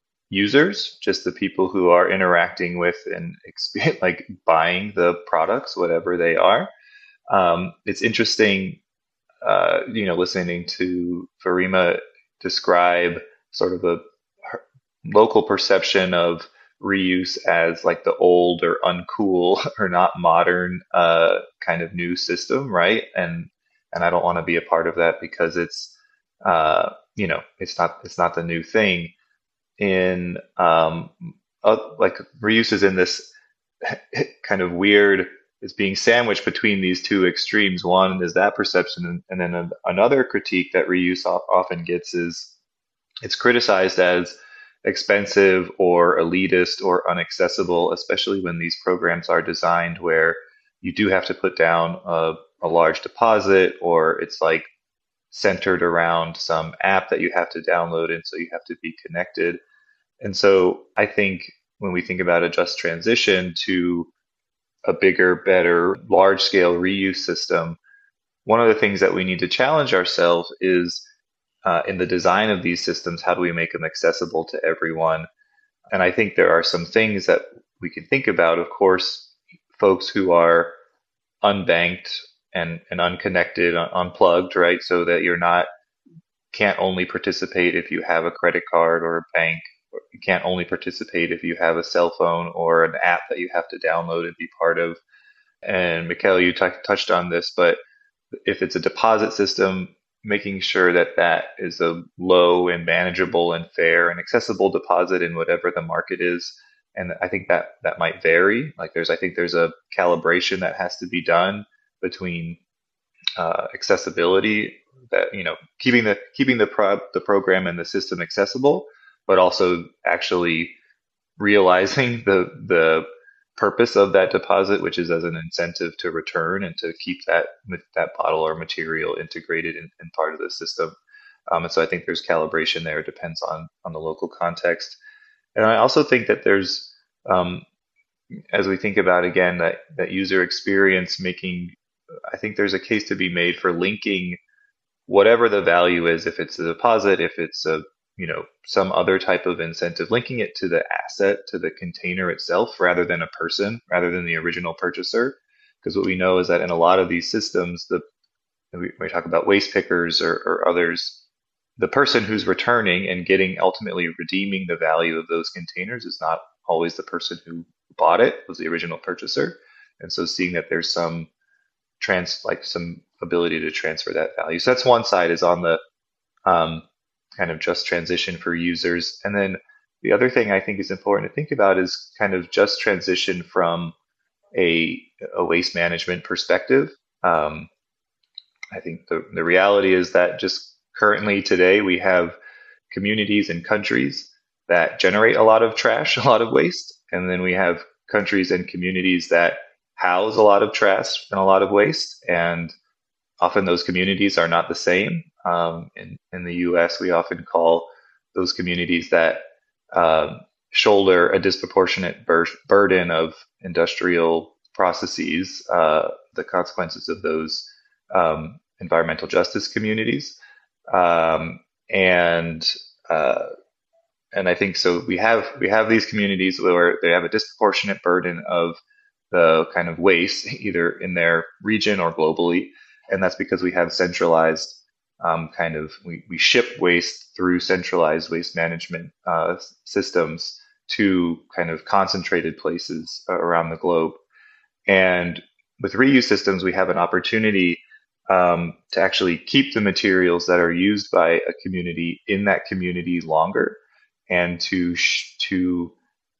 users, just the people who are interacting with and experience, like buying the products, whatever they are. Um, it's interesting, uh, you know, listening to Farima describe sort of a local perception of reuse as like the old or uncool or not modern uh, kind of new system, right? And and I don't want to be a part of that because it's, uh, you know, it's not it's not the new thing. In um, uh, like reuse is in this kind of weird, is being sandwiched between these two extremes. One is that perception, and, and then a, another critique that reuse often gets is it's criticized as expensive or elitist or inaccessible, especially when these programs are designed where you do have to put down a, a large deposit, or it's like centered around some app that you have to download, and so you have to be connected. And so I think when we think about a just transition to a bigger, better, large-scale reuse system, one of the things that we need to challenge ourselves is uh, in the design of these systems, how do we make them accessible to everyone? And I think there are some things that we can think about. Of course, folks who are unbanked and, and unconnected, un- unplugged, right? So that you're not, can't only participate if you have a credit card or a bank. You can't only participate if you have a cell phone or an app that you have to download and be part of. And Mikhail, you t- touched on this, but if it's a deposit system, making sure that that is a low and manageable and fair and accessible deposit in whatever the market is. And I think that that might vary. Like there's, I think there's a calibration that has to be done between uh, accessibility, that, you know, keeping the keeping the pro- the program and the system accessible, but also actually realizing the the purpose of that deposit, which is as an incentive to return and to keep that that bottle or material integrated in, in part of the system. Um, and so I think there's calibration there. It depends on on the local context. And I also think that there's, um, as we think about, again, that, that user experience making, I think there's a case to be made for linking whatever the value is, if it's a deposit, if it's a, you know, some other type of incentive, linking it to the asset, to the container itself, rather than a person, rather than the original purchaser. Because what we know is that in a lot of these systems, the we, we talk about waste pickers or, or others, the person who's returning and getting ultimately redeeming the value of those containers is not always the person who bought it, was the original purchaser. And so seeing that there's some trans, like some ability to transfer that value. So that's one side, is on the um, kind of just transition for users. And then the other thing I think is important to think about is kind of just transition from a, a waste management perspective. Um, I think the, the reality is that just currently today we have communities and countries that generate a lot of trash, a lot of waste. And then we have countries and communities that house a lot of trash and a lot of waste. And often those communities are not the same. Um, in, in the U S, we often call those communities that um, shoulder a disproportionate bur- burden of industrial processes, uh, the consequences of those um, environmental justice communities. Um, and uh, and I think so we have we have these communities where they have a disproportionate burden of the kind of waste, either in their region or globally. And that's because we have centralized um, kind of, we, we ship waste through centralized waste management uh, systems to kind of concentrated places around the globe. And with reuse systems, we have an opportunity um, to actually keep the materials that are used by a community in that community longer, and to sh- to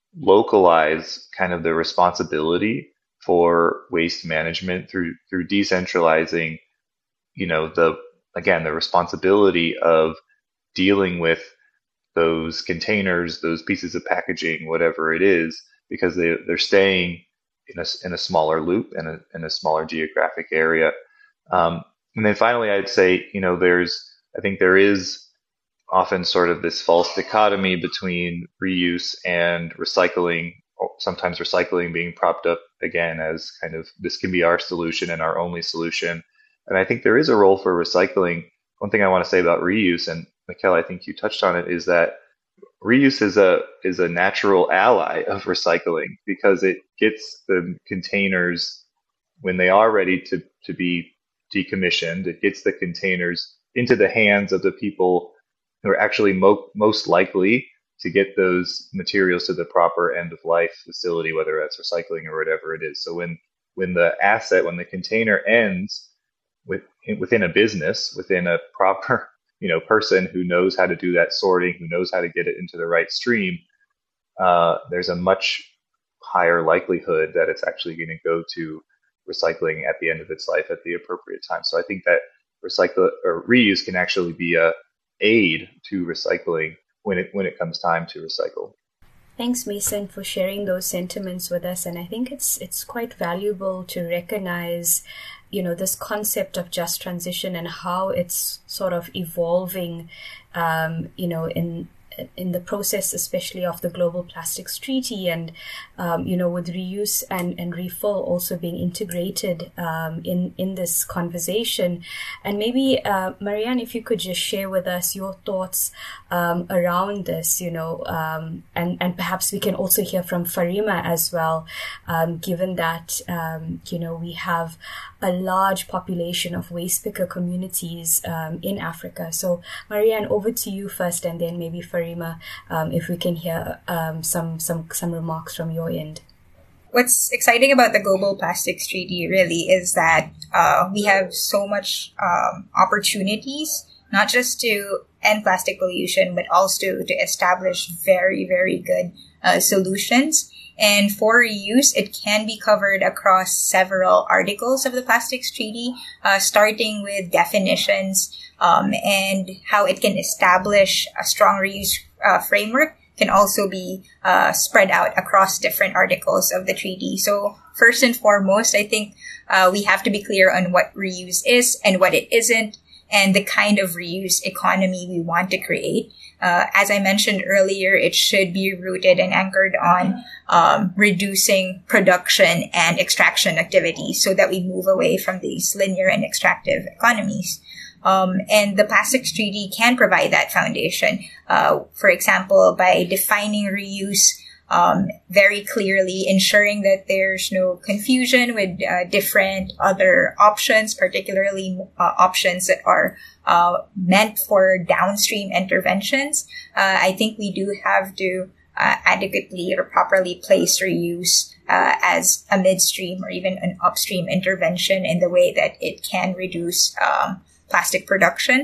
localize kind of the responsibility for waste management through through decentralizing, you know, the again the responsibility of dealing with those containers, those pieces of packaging, whatever it is, because they they're staying in a in a smaller loop and a in a smaller geographic area. Um, and then finally, I'd say, you know, there's I think there is often sort of this false dichotomy between reuse and recycling, or sometimes recycling being propped up again as kind of this can be our solution and our only solution. And I think there is a role for recycling. One thing I want to say about reuse, and Mikkel, I think you touched on it, is that reuse is a is a natural ally of recycling, because it gets the containers, when they are ready to, to be decommissioned, it gets the containers into the hands of the people who are actually mo- most likely to get those materials to the proper end of life facility, whether that's recycling or whatever it is. So when when the asset, when the container ends with, within a business, within a proper, you know, person who knows how to do that sorting, who knows how to get it into the right stream, uh, there's a much higher likelihood that it's actually going to go to recycling at the end of its life at the appropriate time. So I think that recycle or reuse can actually be a aid to recycling when it when it comes time to recycle. Thanks, Mason, for sharing those sentiments with us. And I think it's it's quite valuable to recognize, you know, this concept of just transition and how it's sort of evolving, um, you know, in in the process, especially of the Global Plastics Treaty, and um, you know, with reuse and, and refill also being integrated um, in in this conversation. And maybe uh, Marianne, if you could just share with us your thoughts um, around this, you know, um, and and perhaps we can also hear from Farima as well, um, given that um, you know, we have a large population of waste picker communities um, in Africa. So Marianne, over to you first, and then maybe Farima, um, if we can hear um, some some some remarks from your end. What's exciting about the Global Plastics Treaty really is that uh, we have so much um, opportunities, not just to end plastic pollution, but also to establish very, very good uh, solutions. And for reuse, it can be covered across several articles of the Plastics Treaty, uh, starting with definitions um, and how it can establish a strong reuse uh, framework can also be uh, spread out across different articles of the treaty. So first and foremost, I think uh, we have to be clear on what reuse is and what it isn't, and the kind of reuse economy we want to create. Uh, as I mentioned earlier, it should be rooted and anchored on um, reducing production and extraction activities so that we move away from these linear and extractive economies. Um, and the Plastics Treaty can provide that foundation. Uh, for example, by defining reuse um, very clearly, ensuring that there's no confusion with uh, different other options, particularly uh, options that are uh, meant for downstream interventions. Uh, I think we do have to uh, adequately or properly place reuse uh, as a midstream or even an upstream intervention in the way that it can reduce um, plastic production.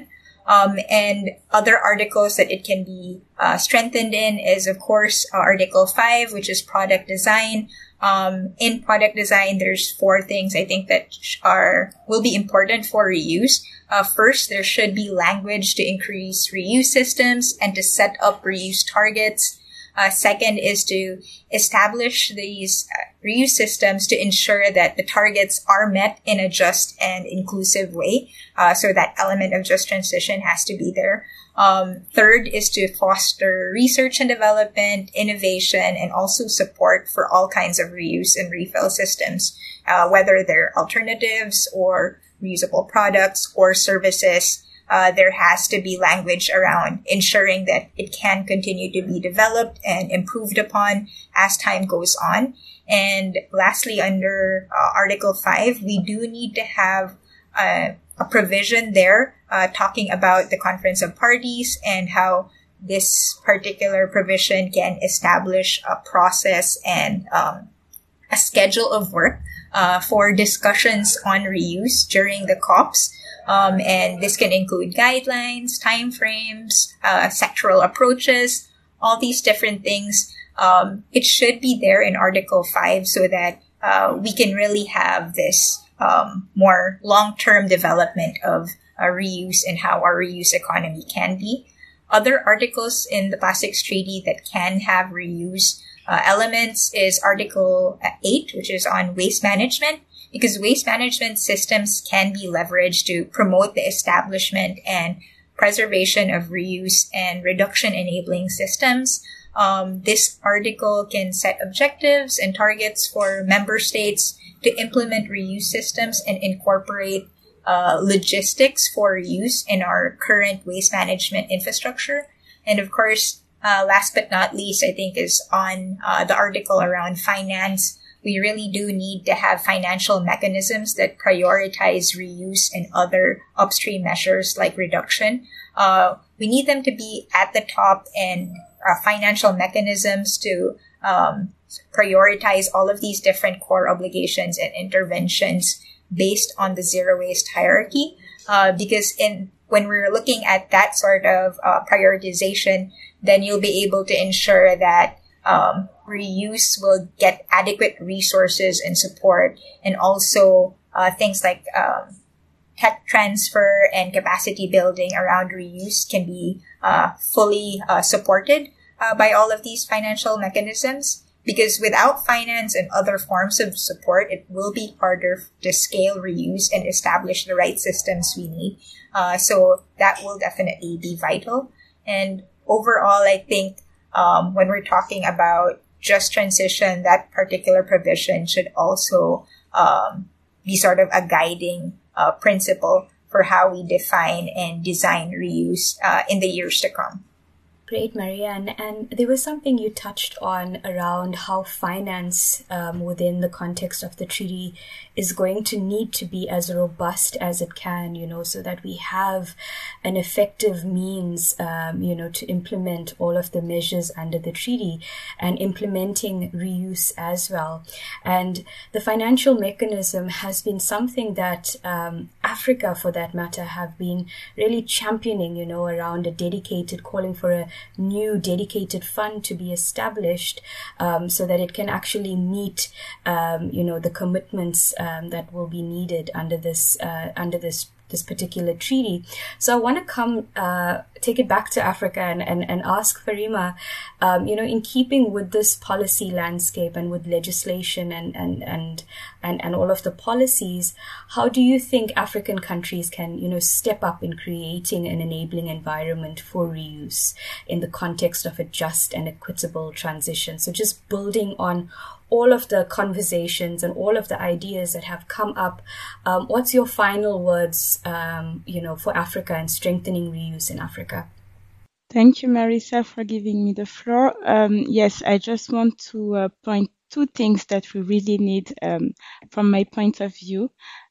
Um, and other articles that it can be uh, strengthened in is, of course, uh, Article five, which is product design. Um, in product design, there's four things I think that are will be important for reuse. Uh, first, there should be language to increase reuse systems and to set up reuse targets. Uh, second is to establish these uh, reuse systems to ensure that the targets are met in a just and inclusive way. Uh, so that element of just transition has to be there. Um, third is to foster research and development, innovation, and also support for all kinds of reuse and refill systems, uh, whether they're alternatives or reusable products or services. Uh, there has to be language around ensuring that it can continue to be developed and improved upon as time goes on. And lastly, under uh, Article five, we do need to have uh, a provision there uh, talking about the Conference of Parties and how this particular provision can establish a process and um, a schedule of work uh, for discussions on reuse during the COPs. Um, and this can include guidelines, timeframes, uh, sectoral approaches, all these different things. Um, it should be there in Article five so that uh, we can really have this um, more long-term development of uh, reuse and how our reuse economy can be. Other articles in the Plastics Treaty that can have reuse uh, elements is Article eight, which is on waste management. Because waste management systems can be leveraged to promote the establishment and preservation of reuse and reduction enabling systems. Um, this article can set objectives and targets for member states to implement reuse systems and incorporate uh, logistics for reuse in our current waste management infrastructure. And of course, uh, last but not least, I think is on uh, the article around finance. We really do need to have financial mechanisms that prioritize reuse and other upstream measures like reduction. Uh, we need them to be at the top and uh, financial mechanisms to um, prioritize all of these different core obligations and interventions based on the zero waste hierarchy. Uh, because in when we're looking at that sort of uh, prioritization, then you'll be able to ensure that um, reuse will get adequate resources and support, and also uh, things like um, tech transfer and capacity building around reuse can be uh, fully uh, supported uh, by all of these financial mechanisms. Because without finance and other forms of support, it will be harder to scale reuse and establish the right systems we need. Uh, so that will definitely be vital. And overall, I think um, when we're talking about just transition, that particular provision should also um, be sort of a guiding uh, principle for how we define and design reuse uh, in the years to come. Great, Marianne. And there was something you touched on around how finance um, within the context of the treaty is going to need to be as robust as it can, you know, so that we have an effective means, um, you know, to implement all of the measures under the treaty and implementing reuse as well. And the financial mechanism has been something that um, Africa, for that matter, have been really championing, you know, around a dedicated, calling for a new dedicated fund to be established um, so that it can actually meet, um, you know, the commitments um, that will be needed under this uh, under this this particular treaty. So I want to come uh, take it back to Africa and, and, and ask Farima, um, you know, in keeping with this policy landscape and with legislation and, and, and, and, and all of the policies, how do you think African countries can, you know, step up in creating an enabling environment for reuse in the context of a just and equitable transition? So just building on all of the conversations and all of the ideas that have come up, um, what's your final words, um, you know, for Africa and strengthening reuse in Africa? Thank you, Marisa, for giving me the floor. Um, yes, I just want to uh, point two things that we really need um, from my point of view.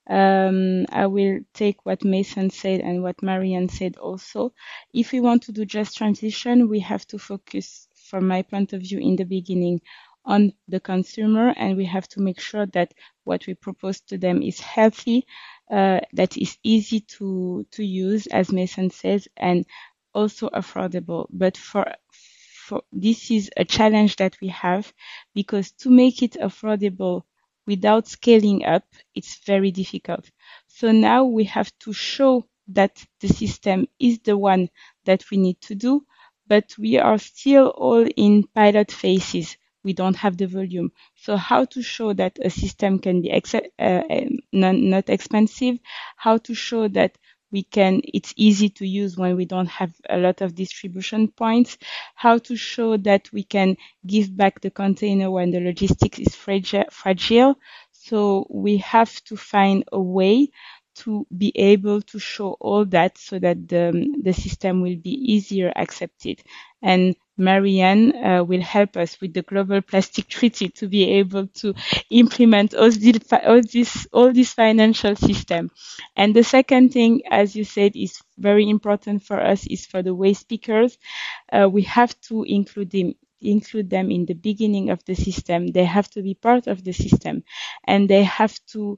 Um, I will take what Mason said and what Marianne said also. If we want to do just transition, we have to focus, from my point of view, in the beginning, on the consumer, and we have to make sure that what we propose to them is healthy, uh, that is easy to to use, as Mason says, and also affordable. But for for this is a challenge that we have, because to make it affordable without scaling up, it's very difficult. So now we have to show that the system is the one that we need to do, but we are still all in pilot phases. We don't have the volume. So how to show that a system can be ex- uh, not, not expensive, how to show that we can, it's easy to use when we don't have a lot of distribution points, how to show that we can give back the container when the logistics is fragile. fragile. So we have to find a way to be able to show all that so that the, the system will be easier accepted. And Marianne uh, will help us with the Global Plastic Treaty to be able to implement all this, all this, all this financial system. And the second thing, as you said, is very important for us is for the waste pickers. Uh, we have to include them include them in the beginning of the system. They have to be part of the system, and they have to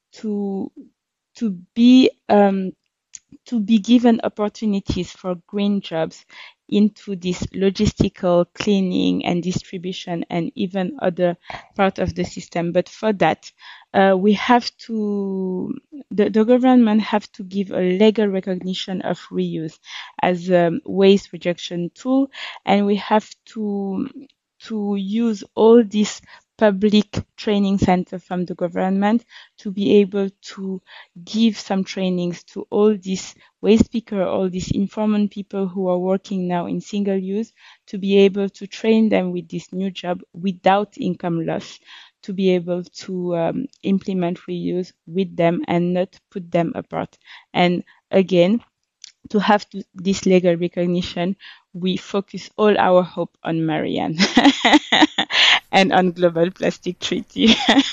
to to be um, to be given opportunities for green jobs into this logistical cleaning and distribution and even other part of the system. But for that, uh, we have to, the, the government have to give a legal recognition of reuse as a waste reduction tool, and we have to to use all these public training center from the government to be able to give some trainings to all these waste picker, all these informant people who are working now in single use, to be able to train them with this new job without income loss, to be able to um, implement reuse with them and not put them apart. And again, to have to, this legal recognition, we focus all our hope on Marianne and on Global Plastic Treaty.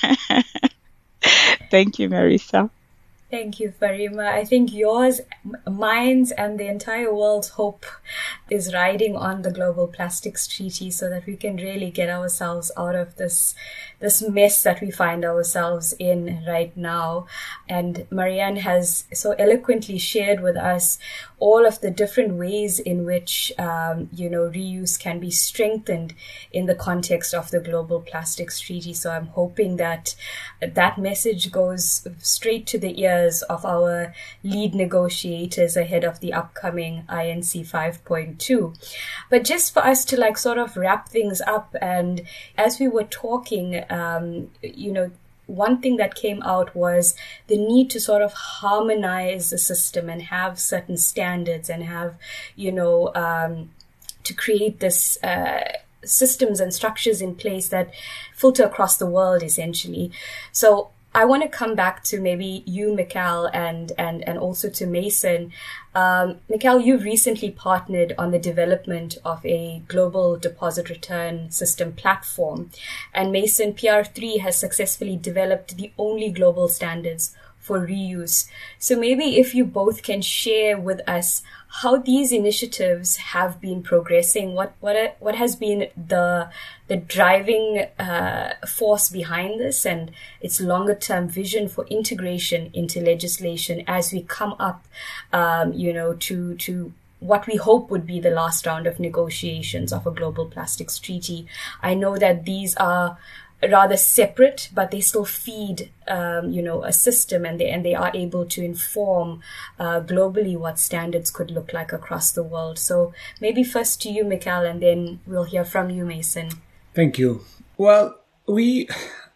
Thank you, Marisa. Thank you, Farima. I think yours, mine's, and the entire world's hope is riding on the Global Plastics Treaty so that we can really get ourselves out of this this mess that we find ourselves in right now. And Marianne has so eloquently shared with us all of the different ways in which, um, you know, reuse can be strengthened in the context of the Global Plastics Treaty. So I'm hoping that that message goes straight to the ears of our lead negotiators ahead of the upcoming I N C five point two. But just for us to like sort of wrap things up, and as we were talking, um, you know, one thing that came out was the need to sort of harmonize the system and have certain standards and have, you know, um, to create this uh, systems and structures in place that filter across the world, essentially. So I want to come back to maybe you, Mikhail, and and and also to Mason. Um, Mikhail, you've recently partnered on the development of a global deposit return system platform, and Mason, P R three has successfully developed the only global standards for reuse. So maybe if you both can share with us how these initiatives have been progressing, what what what has been the the driving uh, force behind this, and its longer term vision for integration into legislation as we come up, um, you know, to to what we hope would be the last round of negotiations of a global plastics treaty. I know that these are rather separate, but they still feed, um, you know, a system, and they and they are able to inform uh, globally what standards could look like across the world. So maybe first to you, Mikhail, and then we'll hear from you, Mason. Thank you. Well, we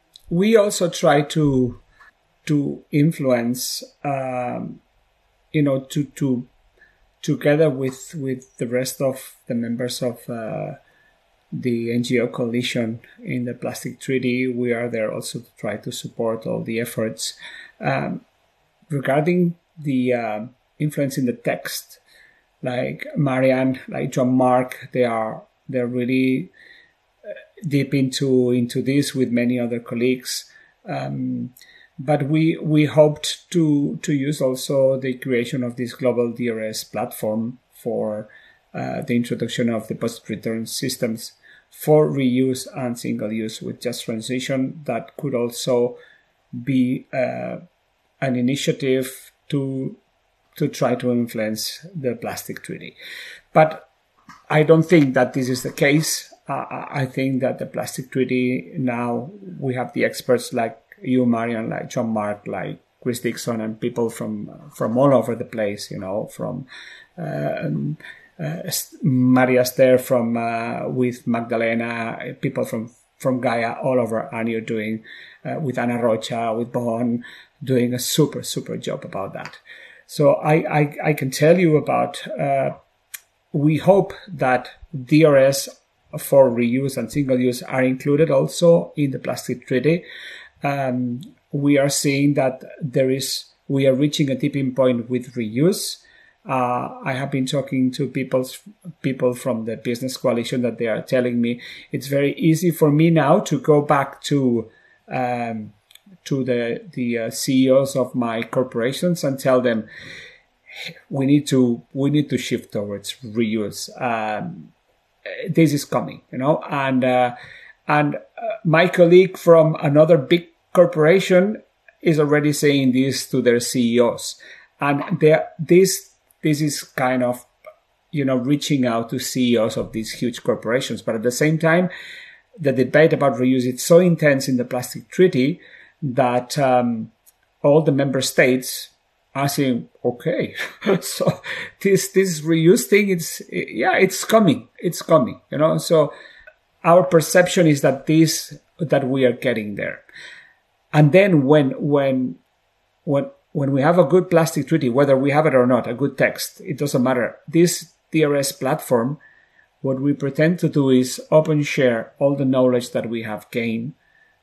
we also try to to influence, um, you know, to to together with with the rest of the members of Uh, the N G O coalition in the Plastic Treaty. We are there also to try to support all the efforts. Um, regarding the uh, influence in the text, like Marianne, like Jean-Marc, they are they're really uh, deep into into this with many other colleagues. Um, but we we hoped to to use also the creation of this global D R S platform for uh, the introduction of deposit return systems for reuse and single use with just transition that could also be uh, an initiative to to try to influence the plastic treaty. But I don't think that this is the case. Uh, I think that the plastic treaty now, we have the experts like you, Marian, like John Mark, like Chris Dixon, and people from from all over the place, you know, from uh, um, uh, Maria Esther from uh, with Magdalena, people from, from Gaia all over, and you're doing uh, with Ana Rocha, with Bon, doing a super, super job about that. So I, I, I can tell you about, uh, we hope that D R S for reuse and single use are included also in the plastic treaty. Um, we are seeing that there is, we are reaching a tipping point with reuse. Uh, I have been talking to people, people from the Business Coalition that they are telling me it's very easy for me now to go back to, um, to the, the uh, C E Os of my corporations and tell them, we need to, we need to shift towards reuse. Um, this is coming, you know, and, uh, and uh, my colleague from another big corporation is already saying this to their C E Os. And this, this is kind of, you know, reaching out to C E Os of these huge corporations. But at the same time, the debate about reuse is so intense in the plastic treaty that um, all the member states are saying, okay, so this, this reuse thing, it's, yeah, it's coming, it's coming, you know. So our perception is that this, that we are getting there. And then when, when, when, when we have a good plastic treaty, whether we have it or not, a good text, it doesn't matter. This D R S platform, what we pretend to do is open share all the knowledge that we have gained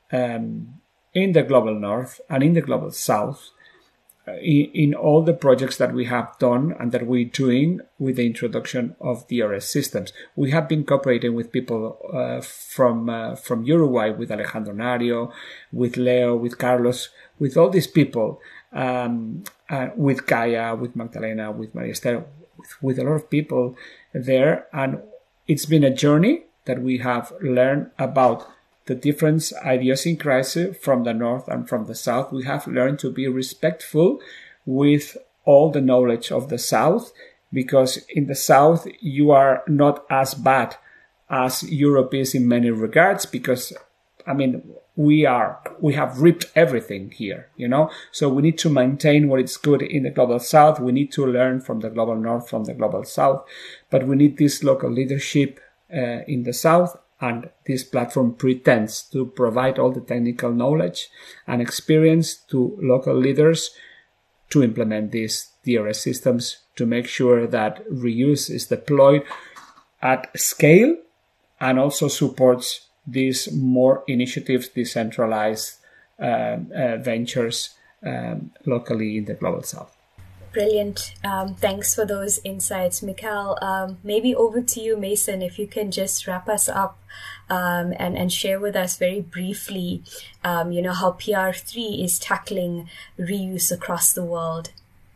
um, in the global north and in the global south, uh, in, in all the projects that we have done and that we're doing with the introduction of D R S systems. We have been cooperating with people uh, from uh, from Uruguay, with Alejandro Nario, with Leo, with Carlos, with all these people, um, uh, with Gaia, with Magdalena, with Maria Esther, with, with a lot of people there. And it's been a journey that we have learned about the different idiosyncrasy from the north and from the south. We have learned to be respectful with all the knowledge of the south, because in the south you are not as bad as Europe is in many regards, because, I mean, we are, we have ripped everything here, you know, so we need to maintain what is good in the global south. We need to learn from the global north, from the global south, but we need this local leadership uh, in the south. And this platform pretends to provide all the technical knowledge and experience to local leaders to implement these D R S systems, to make sure that reuse is deployed at scale and also supports these more initiatives, decentralized uh, uh, ventures um, locally in the global south. Brilliant. Um, thanks for those insights, Mikhail. Um, maybe over to you, Mason, if you can just wrap us up um, and, and share with us very briefly, um, you know, how P R three is tackling reuse across the world.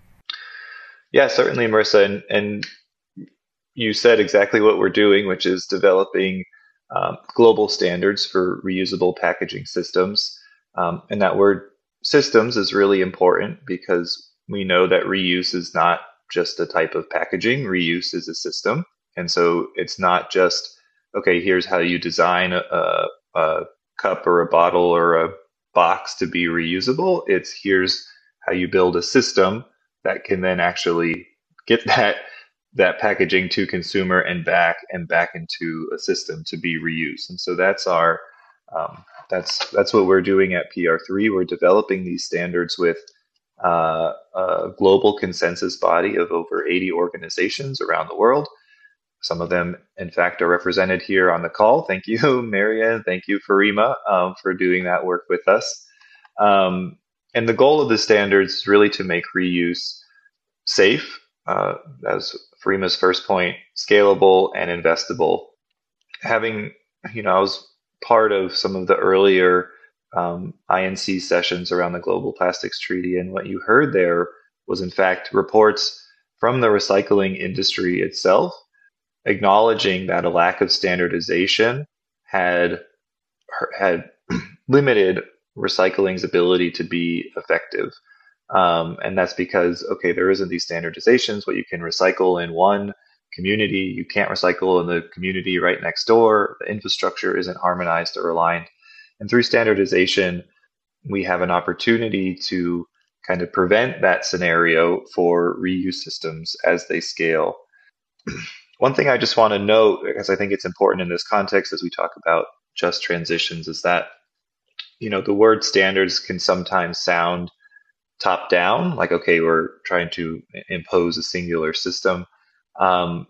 Yeah, certainly, Marissa. And, and you said exactly what we're doing, which is developing um, global standards for reusable packaging systems. Um, and that word systems is really important, because we know that reuse is not just a type of packaging. Reuse is a system. And so it's not just, okay, here's how you design a, a cup or a bottle or a box to be reusable. It's here's how you build a system that can then actually get that, that packaging to consumer and back and back into a system to be reused. And so that's our, um, that's, that's what we're doing at P R three. We're developing these standards with Uh, a global consensus body of over eighty organizations around the world. Some of them, in fact, are represented here on the call. Thank you, Marian. Thank you, Farima, um, for doing that work with us. Um, and the goal of the standards is really to make reuse safe, uh, as Farima's first point, scalable and investable. Having, you know, I was part of some of the earlier Um, I N C sessions around the Global Plastics Treaty, and what you heard there was, in fact, reports from the recycling industry itself acknowledging that a lack of standardization had had limited recycling's ability to be effective. Um, and that's because, okay, there isn't these standardizations. What you can recycle in one community, you can't recycle in the community right next door. The infrastructure isn't harmonized or aligned. And through standardization, we have an opportunity to kind of prevent that scenario for reuse systems as they scale. One thing I just want to note, because I think it's important in this context as we talk about just transitions, is that, you know, the word standards can sometimes sound top down, like, okay, we're trying to impose a singular system. Um,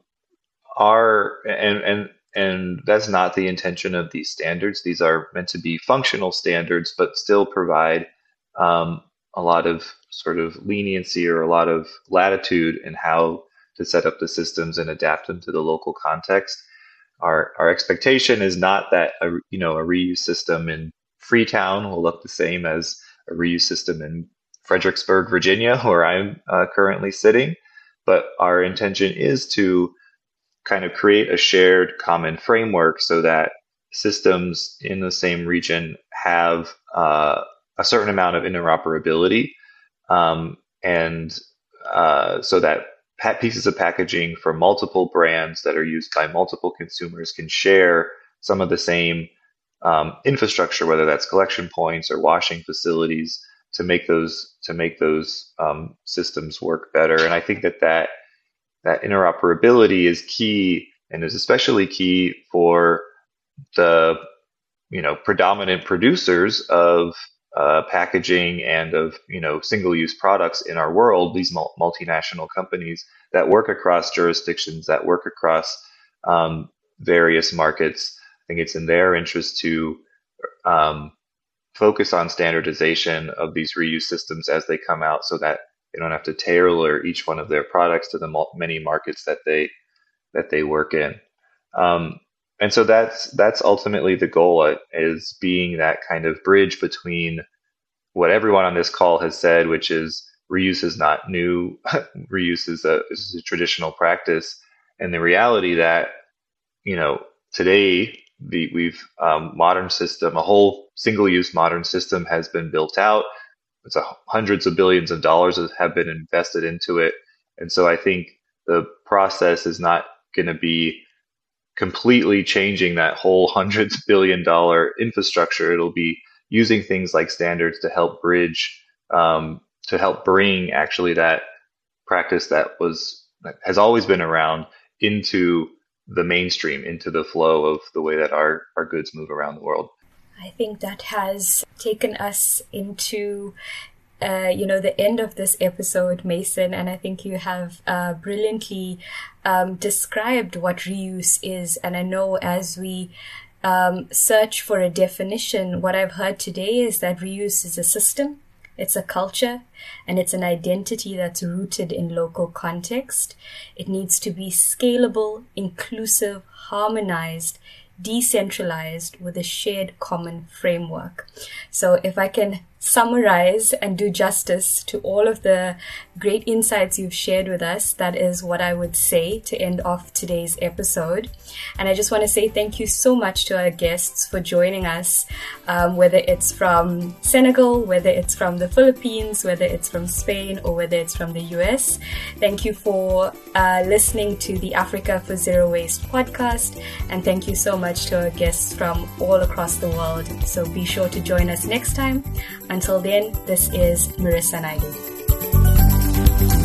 our and and and that's not the intention of these standards. These are meant to be functional standards, but still provide um, a lot of sort of leniency or a lot of latitude in how to set up the systems and adapt them to the local context. Our our expectation is not that a you know a reuse system in Freetown will look the same as a reuse system in Fredericksburg, Virginia, where I'm uh, currently sitting, but our intention is to kind of create a shared common framework so that systems in the same region have uh, a certain amount of interoperability, um, and uh, so that pieces of packaging from multiple brands that are used by multiple consumers can share some of the same um, infrastructure, whether that's collection points or washing facilities, to make those to make those um, systems work better. And I think that, that that interoperability is key, and is especially key for the you know predominant producers of uh, packaging and of you know single-use products in our world. These mul- multinational companies that work across jurisdictions, that work across um, various markets. I think it's in their interest to um, focus on standardization of these reuse systems as they come out, so that they don't have to tailor each one of their products to the mul- many markets that they that they work in. Um, and so that's that's ultimately the goal, uh, is being that kind of bridge between what everyone on this call has said, which is reuse is not new, reuse is a, is a traditional practice, and the reality that you know today the we've um, modern system, a whole single-use modern system has been built out. It's a, hundreds of billions of dollars have been invested into it, and so I think the process is not going to be completely changing that whole hundreds billion dollar infrastructure. It'll be using things like standards to help bridge, um, to help bring actually that practice that was that has always been around into the mainstream, into the flow of the way that our, our goods move around the world. I think that has taken us into, uh, you know, the end of this episode, Mason, and I think you have uh, brilliantly um, described what reuse is. And I know as we um, search for a definition, what I've heard today is that reuse is a system, it's a culture, and it's an identity that's rooted in local context. It needs to be scalable, inclusive, harmonized, decentralized, with a shared common framework. So if I can summarize and do justice to all of the great insights you've shared with us, that is what I would say to end off today's episode. And I just want to say thank you so much to our guests for joining us, um, whether it's from Senegal, whether it's from the Philippines, whether it's from Spain, or whether it's from the U S. Thank you for uh, listening to the Africa for Zero Waste podcast, and thank you so much to our guests from all across the world. So be sure to join us next time. Until then, this is Marissa Naidu.